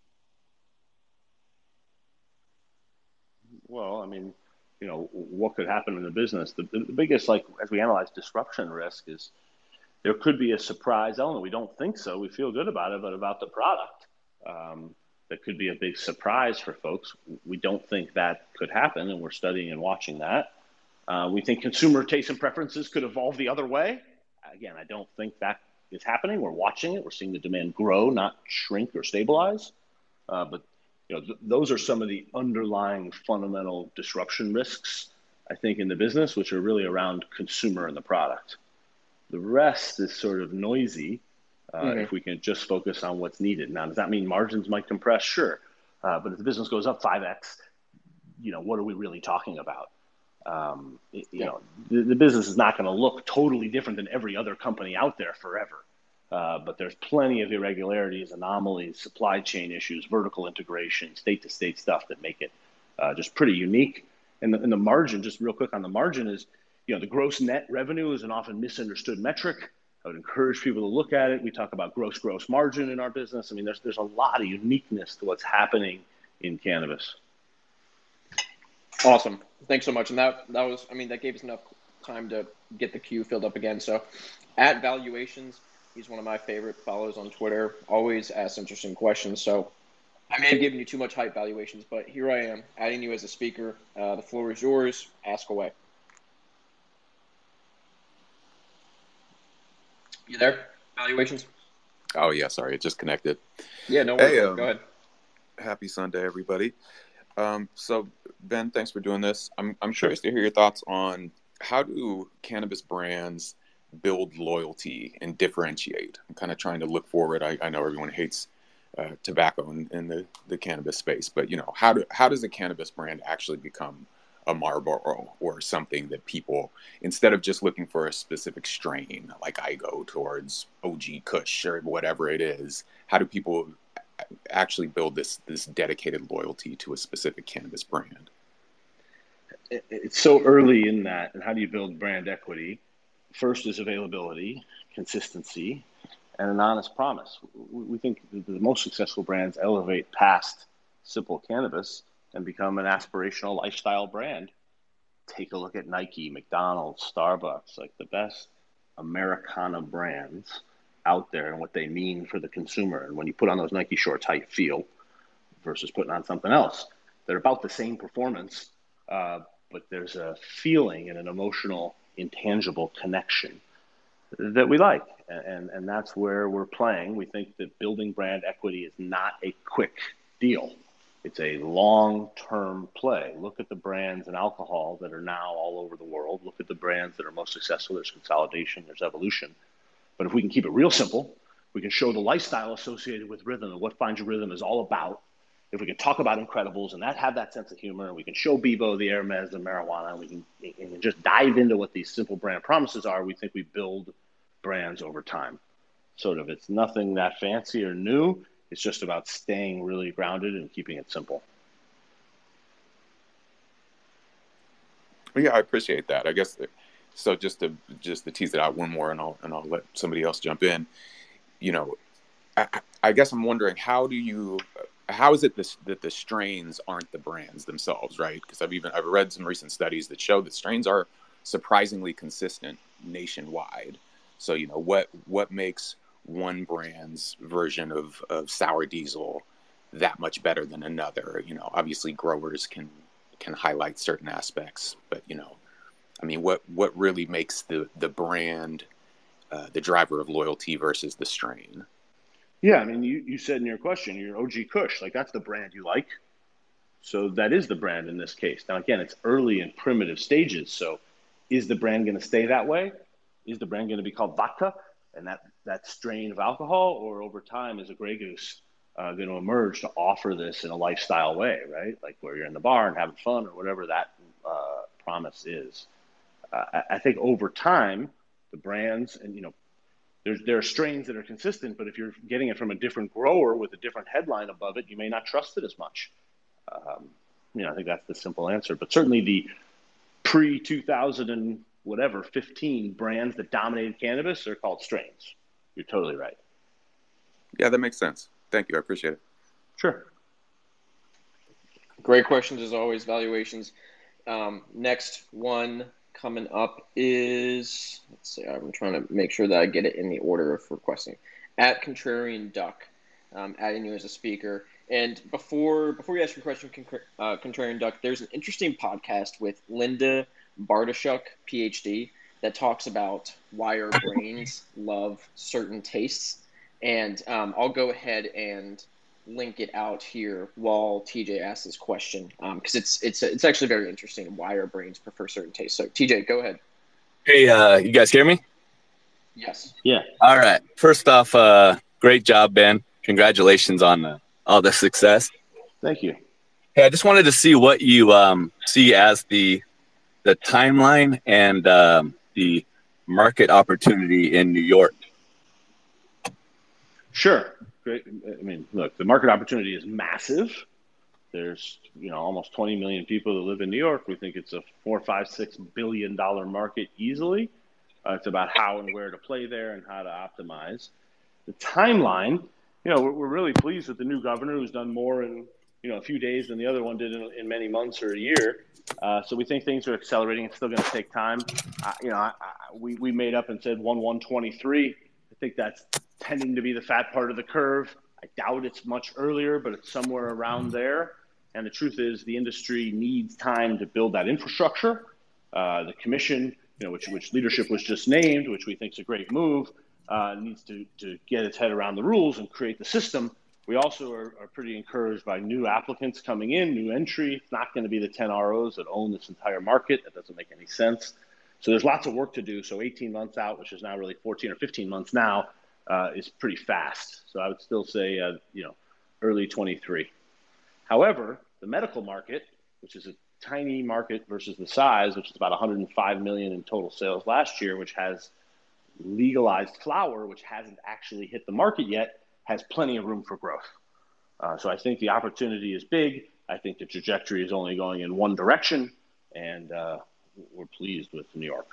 Well, I mean, you know, what could happen in the business? The, the biggest, like, as we analyze disruption risk is there could be a surprise element. We don't think so. We feel good about it, but about the product. Um, That could be a big surprise for folks. We don't think that could happen, and we're studying and watching that. Uh, we think consumer tastes and preferences could evolve the other way. Again, I don't think that is happening. We're watching it. We're seeing the demand grow, not shrink or stabilize. Uh, but you know, th- those are some of the underlying fundamental disruption risks I think, in the business, which are really around consumer and the product. The rest is sort of noisy uh, mm-hmm. if we can just focus on what's needed. Now, does that mean margins might compress? Sure. Uh, but if the business goes up five X, you know, what are we really talking about? Um, it, you yeah. know, the, the business is not going to look totally different than every other company out there forever. Uh, but there's plenty of irregularities, anomalies, supply chain issues, vertical integration, state-to-state stuff that make it uh, just pretty unique. And the, and the margin, just real quick on the margin is, you know, the gross net revenue is an often misunderstood metric. I would encourage people to look at it. We talk about gross gross margin in our business. I mean, there's there's a lot of uniqueness to what's happening in cannabis. Awesome. Thanks so much. And that that was, I mean, that gave us enough time to get the queue filled up again. So at Valuations, he's one of my favorite follows on Twitter, always asks interesting questions. So I may have given you too much hype, Valuations, but here I am, adding you as a speaker. Uh, the floor is yours. Ask away. You there, Valuations? Oh, yeah, sorry, it just connected. Yeah, no worries. Hey, um, Go ahead. Happy Sunday, everybody. Um, so, Ben, thanks for doing this. I'm, I'm curious to hear your thoughts on how do cannabis brands build loyalty and differentiate? I'm kind of trying to look forward. I, I know everyone hates uh, tobacco in, in the, the cannabis space, but, you know, how do how does a cannabis brand actually become a Marlboro or something that people, instead of just looking for a specific strain, like I go towards O G Kush or whatever it is, how do people actually build this this dedicated loyalty to a specific cannabis brand? It's so early in that, and how do you build brand equity? First is availability, consistency, and an honest promise. We think the most successful brands elevate past simple cannabis and become an aspirational lifestyle brand. Take a look at Nike, McDonald's, Starbucks, like the best Americana brands out there and what they mean for the consumer. And when you put on those Nike shorts, how you feel versus putting on something else. They're about the same performance, uh, but there's a feeling and an emotional, intangible connection that we like. And, and that's where we're playing. We think that building brand equity is not a quick deal. It's a long-term play. Look at the brands in alcohol that are now all over the world. Look at the brands that are most successful. There's consolidation, there's evolution. But if we can keep it real simple, we can show the lifestyle associated with rhythm and what Find Your Rhythm is all about. If we can talk about Incredibles and that have that sense of humor, and we can show Bebo, the Hermes, the marijuana, and we can and just dive into what these simple brand promises are, we think we build brands over time. Sort of, it's nothing that fancy or new. It's just about staying really grounded and keeping it simple. Well, yeah, I appreciate that. I guess so. Just to just to tease it out one more, and I'll and I'll let somebody else jump in. You know, I, I guess I'm wondering, how do you, how is it this, that the strains aren't the brands themselves, right? Because I've even I've read some recent studies that show that strains are surprisingly consistent nationwide. So you know, what what makes one brand's version of, of sour diesel that much better than another? You know, obviously growers can can highlight certain aspects, but you know, I mean, what what really makes the the brand uh, the driver of loyalty versus the strain? Yeah, I mean, you, you said in your question, you're O G Kush, like that's the brand you like. So that is the brand in this case. Now, again, it's early and primitive stages. So is the brand going to stay that way? Is the brand going to be called vodka and that, that strain of alcohol, or over time is a Grey Goose uh, going to emerge to offer this in a lifestyle way, right? Like where you're in the bar and having fun or whatever that uh, promise is. Uh, I, I think over time, the brands and, you know, there's, there are strains that are consistent, but if you're getting it from a different grower with a different headline above it, you may not trust it as much. Um, you know, I think that's the simple answer. But certainly the pre two thousand and whatever, fifteen brands that dominated cannabis are called strains. You're totally right. Yeah, that makes sense. Thank you. I appreciate it. Sure. Great questions as always, Valuations. Um, next one coming up is, let's see, I'm trying to make sure that I get it in the order of requesting. At Contrarian Duck, um, adding you as a speaker. And before before you ask your question, uh, Contrarian Duck, there's an interesting podcast with Linda Bartoshuk, P H D, that talks about why our brains love certain tastes. And um, I'll go ahead and link it out here while T J asks this question, because um, it's it's it's actually very interesting why our brains prefer certain tastes. So T J, go ahead. Hey, uh, you guys hear me? Yes. Yeah. All right. First off, uh, great job, Ben. Congratulations on uh, all the success. Thank you. Hey, I just wanted to see what you um, see as the the timeline and um, the market opportunity in New York. Sure. Great. I mean, look, the market opportunity is massive. There's, you know, almost twenty million people that live in New York. We think it's a four, five, six billion dollar market easily. Uh, it's about how and where to play there and how to optimize. The timeline, you know, we're, we're really pleased with the new governor who's done more in, you know, a few days than the other one did in, in many months or a year. Uh, so we think things are accelerating. It's still going to take time. Uh, you know, I, I, we, we made up and said one one twenty-three. I think that's tending to be the fat part of the curve. I doubt it's much earlier, but it's somewhere around there. And the truth is the industry needs time to build that infrastructure. Uh, the commission, you know, which, which leadership was just named, which we think is a great move, uh, needs to, to get its head around the rules and create the system. We also are, are pretty encouraged by new applicants coming in, new entry. It's not going to be the ten R Os that own this entire market. That doesn't make any sense. So there's lots of work to do. So eighteen months out, which is now really fourteen or fifteen months now, uh, is pretty fast. So I would still say, uh, you know, early twenty-three. However, the medical market, which is a tiny market versus the size, which is about one hundred five million in total sales last year, which has legalized flower, which hasn't actually hit the market yet, has plenty of room for growth. Uh, so I think the opportunity is big. I think the trajectory is only going in one direction, and uh, we're pleased with New York.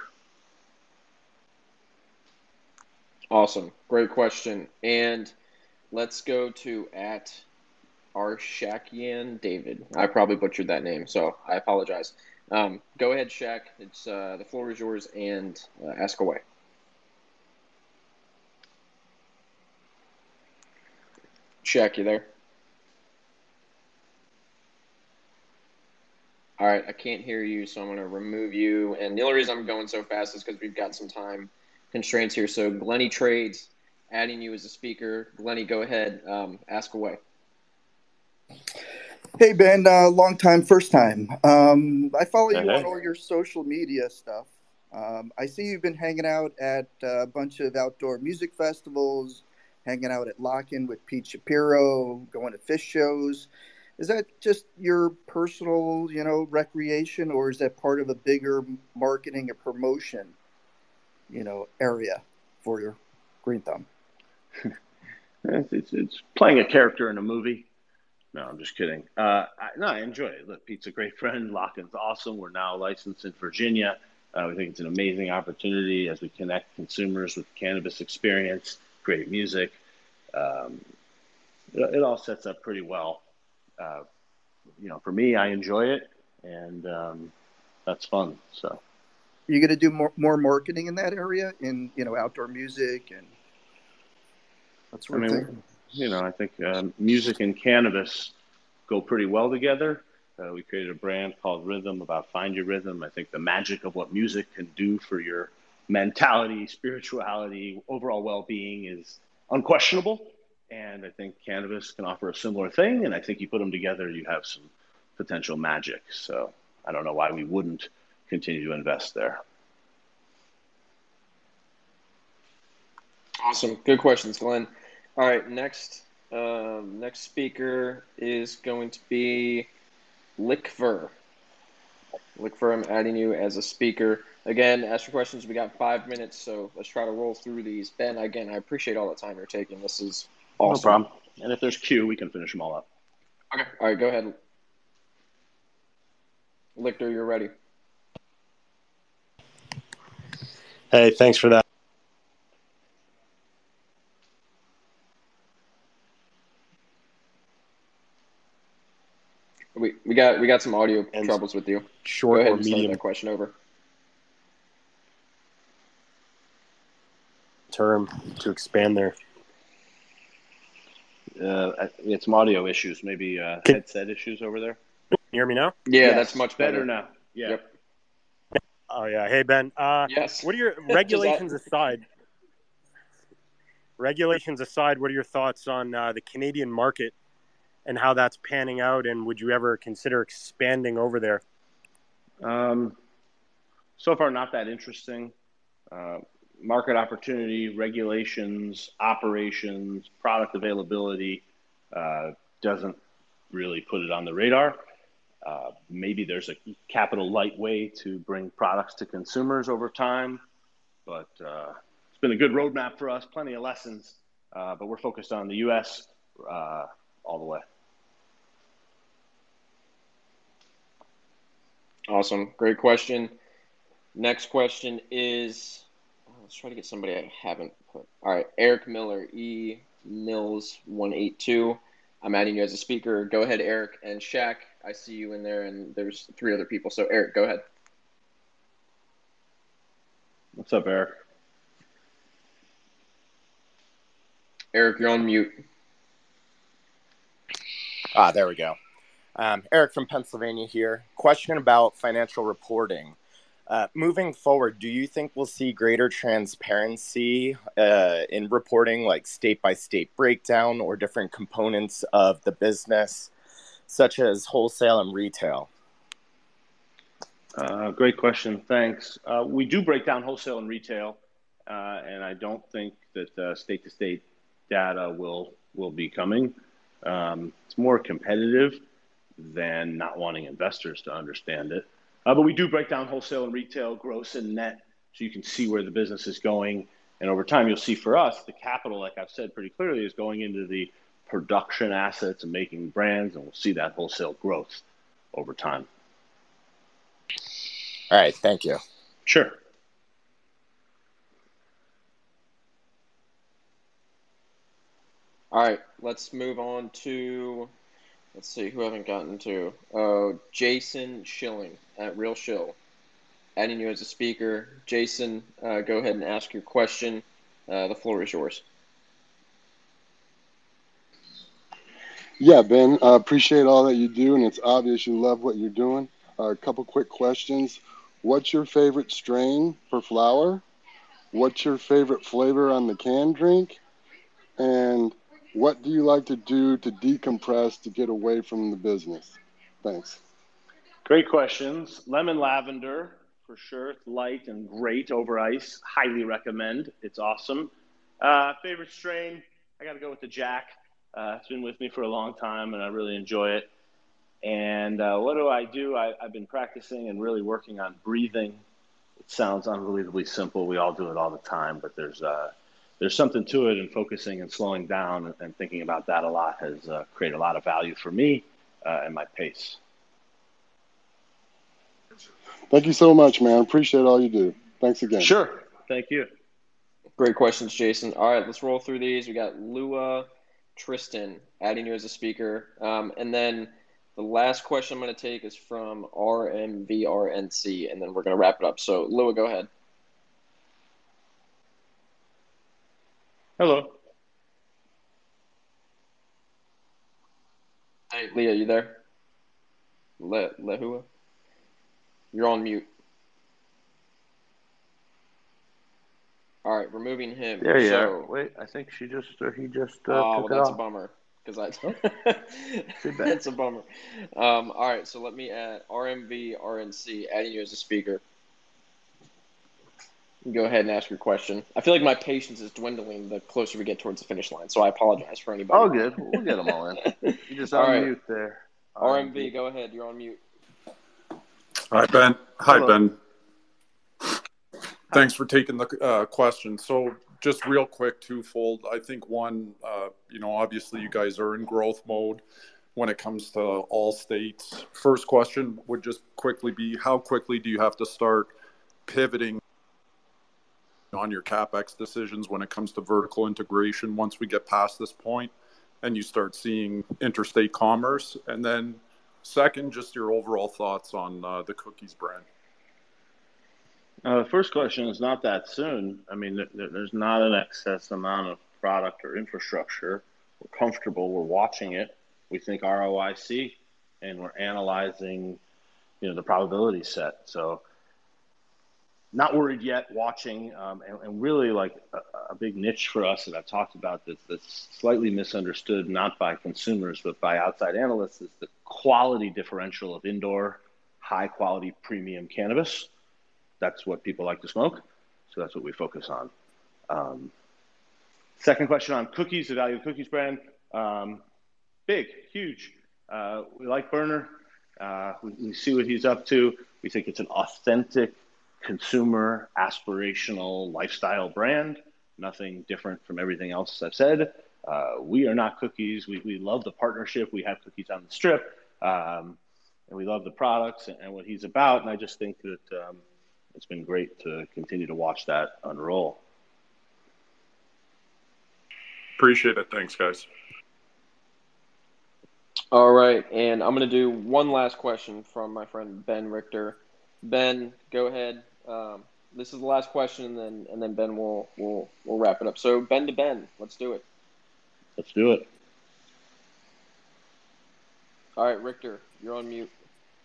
Awesome. Great question. And let's go to at Arshakian David. I probably butchered that name, so I apologize. Um, go ahead, Shaq. It's uh, the floor is yours, and uh, ask away. Shaq, you there? All right, I can't hear you, so I'm going to remove you. And the only reason I'm going so fast is because we've got some time constraints here. So Glenny Trades, adding you as a speaker. Glenny, go ahead. Um, ask away. Hey, Ben. Uh, long time, first time. Um, I follow you Hey. on all your social media stuff. Um, I see you've been hanging out at a bunch of outdoor music festivals, hanging out at Lock-In with Pete Shapiro, going to fish shows. Is that just your personal, you know, recreation, or is that part of a bigger marketing and promotion, you know, area for your Green Thumb? It's, it's, it's playing a character in a movie. No, I'm just kidding. Uh, I, no, I enjoy it. Look, Pete's a great friend. Lock-In's awesome. We're now licensed in Virginia. Uh, we think it's an amazing opportunity as we connect consumers with cannabis experience, great music. Um, it, it all sets up pretty well. Uh, you know, for me, I enjoy it, and um, that's fun. So, You're going to do more more marketing in that area, in, you know, outdoor music and that I sort of mean, thing? you know, I think um, music and cannabis go pretty well together. Uh, we created a brand called Rhythm about find your rhythm. I think the magic of what music can do for your mentality, spirituality, overall well-being is unquestionable. And I think cannabis can offer a similar thing. And I think you put them together, you have some potential magic. So I don't know why we wouldn't continue to invest there. Awesome. Good questions, Glenn. All right, next um, next speaker is going to be Lickver. Lickver, I'm adding you as a speaker. Again, ask your questions. We got five minutes, so let's try to roll through these. Ben, again, I appreciate all the time you're taking. This is awesome. No problem. And if there's Q, we can finish them all up. Okay. All right, go ahead. Lichter, you're ready. Hey, thanks for that. We we got we got some audio And troubles with you. short Go ahead or and start medium that question over. term to expand there. Uh, we had some audio issues, maybe uh, Can headset issues over there. you hear me now? Yeah, Yes, that's much better better. now. Yeah. Yep. Oh yeah. Hey Ben. Uh, Yes. what are your Just regulations that- aside? Regulations aside, what are your thoughts on uh, the Canadian market and how that's panning out, and would you ever consider expanding over there? Um, so far, not that interesting. Uh, market opportunity, regulations, operations, product availability uh, doesn't really put it on the radar. Uh, maybe there's a capital light way to bring products to consumers over time, but uh, it's been a good roadmap for us, plenty of lessons, uh, but we're focused on the U S uh, all the way. Awesome. Great question. Next question is, oh, let's try to get somebody I haven't put. All right, Eric Miller, E Mills one eight two. I'm adding you as a speaker. Go ahead, Eric. And Shaq, I see you in there, and there's three other people. So, Eric, go ahead. What's up, Eric? Eric, you're on mute. Ah, there we go. Um, Eric from Pennsylvania here. Question about financial reporting. Uh, moving forward, do you think we'll see greater transparency uh, in reporting, like state-by-state breakdown or different components of the business, such as wholesale and retail? Uh, great question. Thanks. Uh, we do break down wholesale and retail, uh, and I don't think that uh, state-to-state data will will be coming. Um, it's more competitive than not wanting investors to understand it. Uh, but we do break down wholesale and retail, gross and net, so you can see where the business is going. And over time, you'll see for us, the capital, like I've said pretty clearly, is going into the production assets and making brands, and we'll see that wholesale growth over time. All right, thank you. Sure. All right, let's move on to, let's see, who I haven't gotten to. Uh, Jason Schilling at Real Shill. Adding you as a speaker. Jason, uh, go ahead and ask your question. Uh, the floor is yours. Yeah, Ben, I appreciate all that you do, and it's obvious you love what you're doing. Uh, a couple quick questions. What's your favorite strain for flower? What's your favorite flavor on the canned drink? And what do you like to do to decompress to get away from the business? Thanks. Great questions. Lemon lavender, for sure. It's light and great over ice. Highly recommend. It's awesome. Uh, favorite strain, I got to go with the Jack. Uh, it's been with me for a long time, and I really enjoy it. And uh, what do I do? I, I've been practicing and really working on breathing. It sounds unbelievably simple. We all do it all the time, but there's uh, there's something to it, and focusing and slowing down and, and thinking about that a lot has uh, created a lot of value for me uh, and my pace. Thank you so much, man. Appreciate all you do. Thanks again. Sure. Thank you. Great questions, Jason. All right, let's roll through these. We got Lua, Tristan, adding you as a speaker. Um, and then the last question I'm going to take is from R M V R N C, and then we're going to wrap it up. So, Lua, go ahead. Hello. Hey, Leah, you there? Le Lehua? You're on mute. All right, removing him. There you so, are. Wait, I think she just, uh, he just uh, oh, took well, it that's off. a bummer. Because I, Too bad. that's a bummer. Um, all right, so let me add R M V R N C, adding you as a speaker. Go ahead and ask your question. I feel like my patience is dwindling the closer we get towards the finish line, so I apologize for anybody. All good. We'll get them all in. You just All right. unmute there. R M V, go ahead. You're on mute. Hi, Ben. Hi, Hello. Ben. Thanks for taking the uh, question. So just real quick, twofold. I think one, uh, you know, obviously you guys are in growth mode when it comes to all states. First question would just quickly be, how quickly do you have to start pivoting on your CapEx decisions when it comes to vertical integration once we get past this point and you start seeing interstate commerce? And then second, just your overall thoughts on uh, the Cookies brand. Uh, the first question is not that soon. I mean, th- th- there's not an excess amount of product or infrastructure. We're comfortable. We're watching it. We think R O I C, and we're analyzing, you know, the probability set. So not worried yet, watching, um, and, and really like a, a big niche for us that I've talked about that's, that's slightly misunderstood, not by consumers, but by outside analysts, is the quality differential of indoor, high quality premium cannabis. That's what people like to smoke. So that's what we focus on. Um, second question on cookies, the value of cookies brand. Um, big, huge. Uh, we like Berner. Uh, we, we see what he's up to. We think it's an authentic consumer aspirational lifestyle brand. Nothing different from everything else I've said. Uh, we are not cookies. We, we love the partnership. We have cookies on the strip. Um, and we love the products and, and what he's about. And I just think that um, it's been great to continue to watch that unroll. Appreciate it. Thanks, guys. All right, and I'm going to do one last question from my friend Ben Richter. Ben, go ahead. Um, this is the last question, and then and then Ben will will will wrap it up. So Ben to Ben, let's do it. Let's do it. All right, Richter, you're on mute.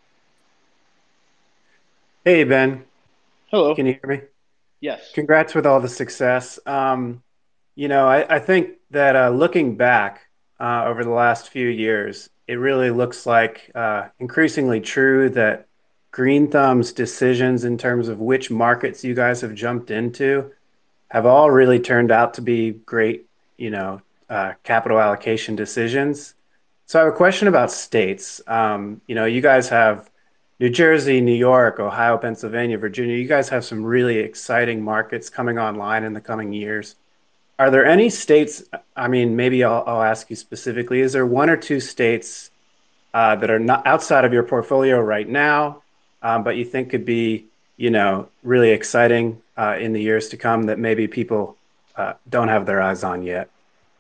Hey, Ben. Hello. Can you hear me? Yes. Congrats with all the success. Um, you know, I, I think that uh, looking back uh, over the last few years, it really looks like uh, increasingly true that Green Thumb's decisions in terms of which markets you guys have jumped into have all really turned out to be great, you know, uh, capital allocation decisions. So I have a question about states. Um, you know, you guys have New Jersey, New York, Ohio, Pennsylvania, Virginia. You guys have some really exciting markets coming online in the coming years. Are there any states, I mean, maybe I'll, I'll ask you specifically, is there one or two states uh, that are not outside of your portfolio right now, um, but you think could be, you know, really exciting uh, in the years to come that maybe people uh, don't have their eyes on yet?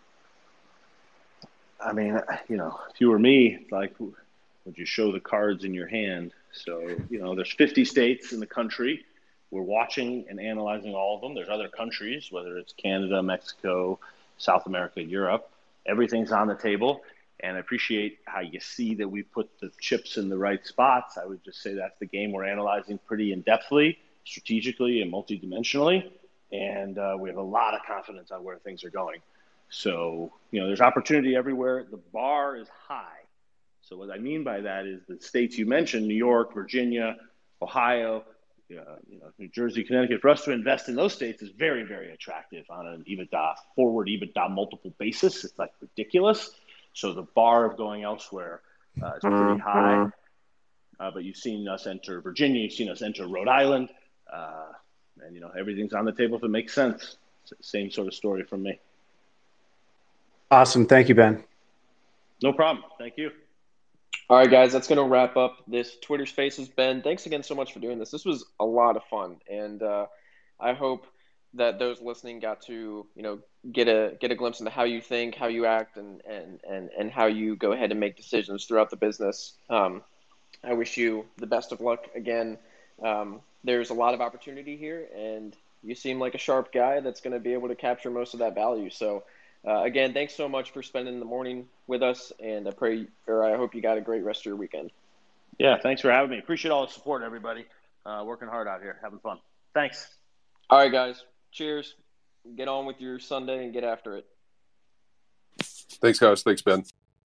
I mean, you know, if you were me, like, would you show the cards in your hand? So, you know, there's fifty states in the country. We're watching and analyzing all of them. There's other countries, whether it's Canada, Mexico, South America, Europe. Everything's on the table. And I appreciate how you see that we put the chips in the right spots. I would just say that's the game we're analyzing pretty in-depthly, strategically, and multidimensionally. And uh, we have a lot of confidence on where things are going. So, you know, there's opportunity everywhere. The bar is high. So what I mean by that is the states you mentioned, New York, Virginia, Ohio, Uh, you know, New Jersey, Connecticut, for us to invest in those states is very, very attractive on an EBITDA, forward EBITDA multiple basis. It's like ridiculous. So the bar of going elsewhere uh, is pretty high. Uh, but you've seen us enter Virginia, you've seen us enter Rhode Island, uh, and, you know, everything's on the table if it makes sense. It's the same sort of story from me. Awesome. Thank you, Ben. No problem. Thank you. All right, guys, that's going to wrap up this Twitter Spaces. Ben, thanks again so much for doing this. This was a lot of fun, and uh, I hope that those listening got to, you know, get a get a glimpse into how you think, how you act, and and and, and how you go ahead and make decisions throughout the business. Um, I wish you the best of luck again. Um, there's a lot of opportunity here, and you seem like a sharp guy that's going to be able to capture most of that value. So. Uh, again, thanks so much for spending the morning with us, and I pray, or I hope you got a great rest of your weekend. Yeah, thanks for having me. Appreciate all the support, everybody. Uh, working hard out here, having fun. Thanks. All right, guys. Cheers. Get on with your Sunday and get after it. Thanks, guys. Thanks, Ben.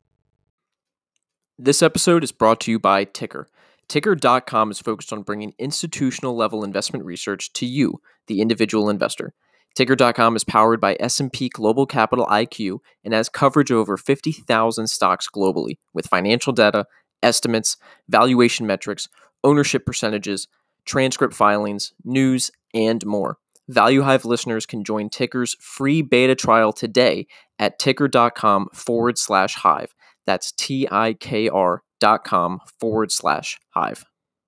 This episode is brought to you by Ticker. Ticker dot com is focused on bringing institutional-level investment research to you, the individual investor. Ticker dot com is powered by S and P Global Capital I Q and has coverage of over fifty thousand stocks globally with financial data, estimates, valuation metrics, ownership percentages, transcript filings, news, and more. ValueHive listeners can join Ticker's free beta trial today at ticker dot com forward slash hive. That's T I K R dot com forward slash hive.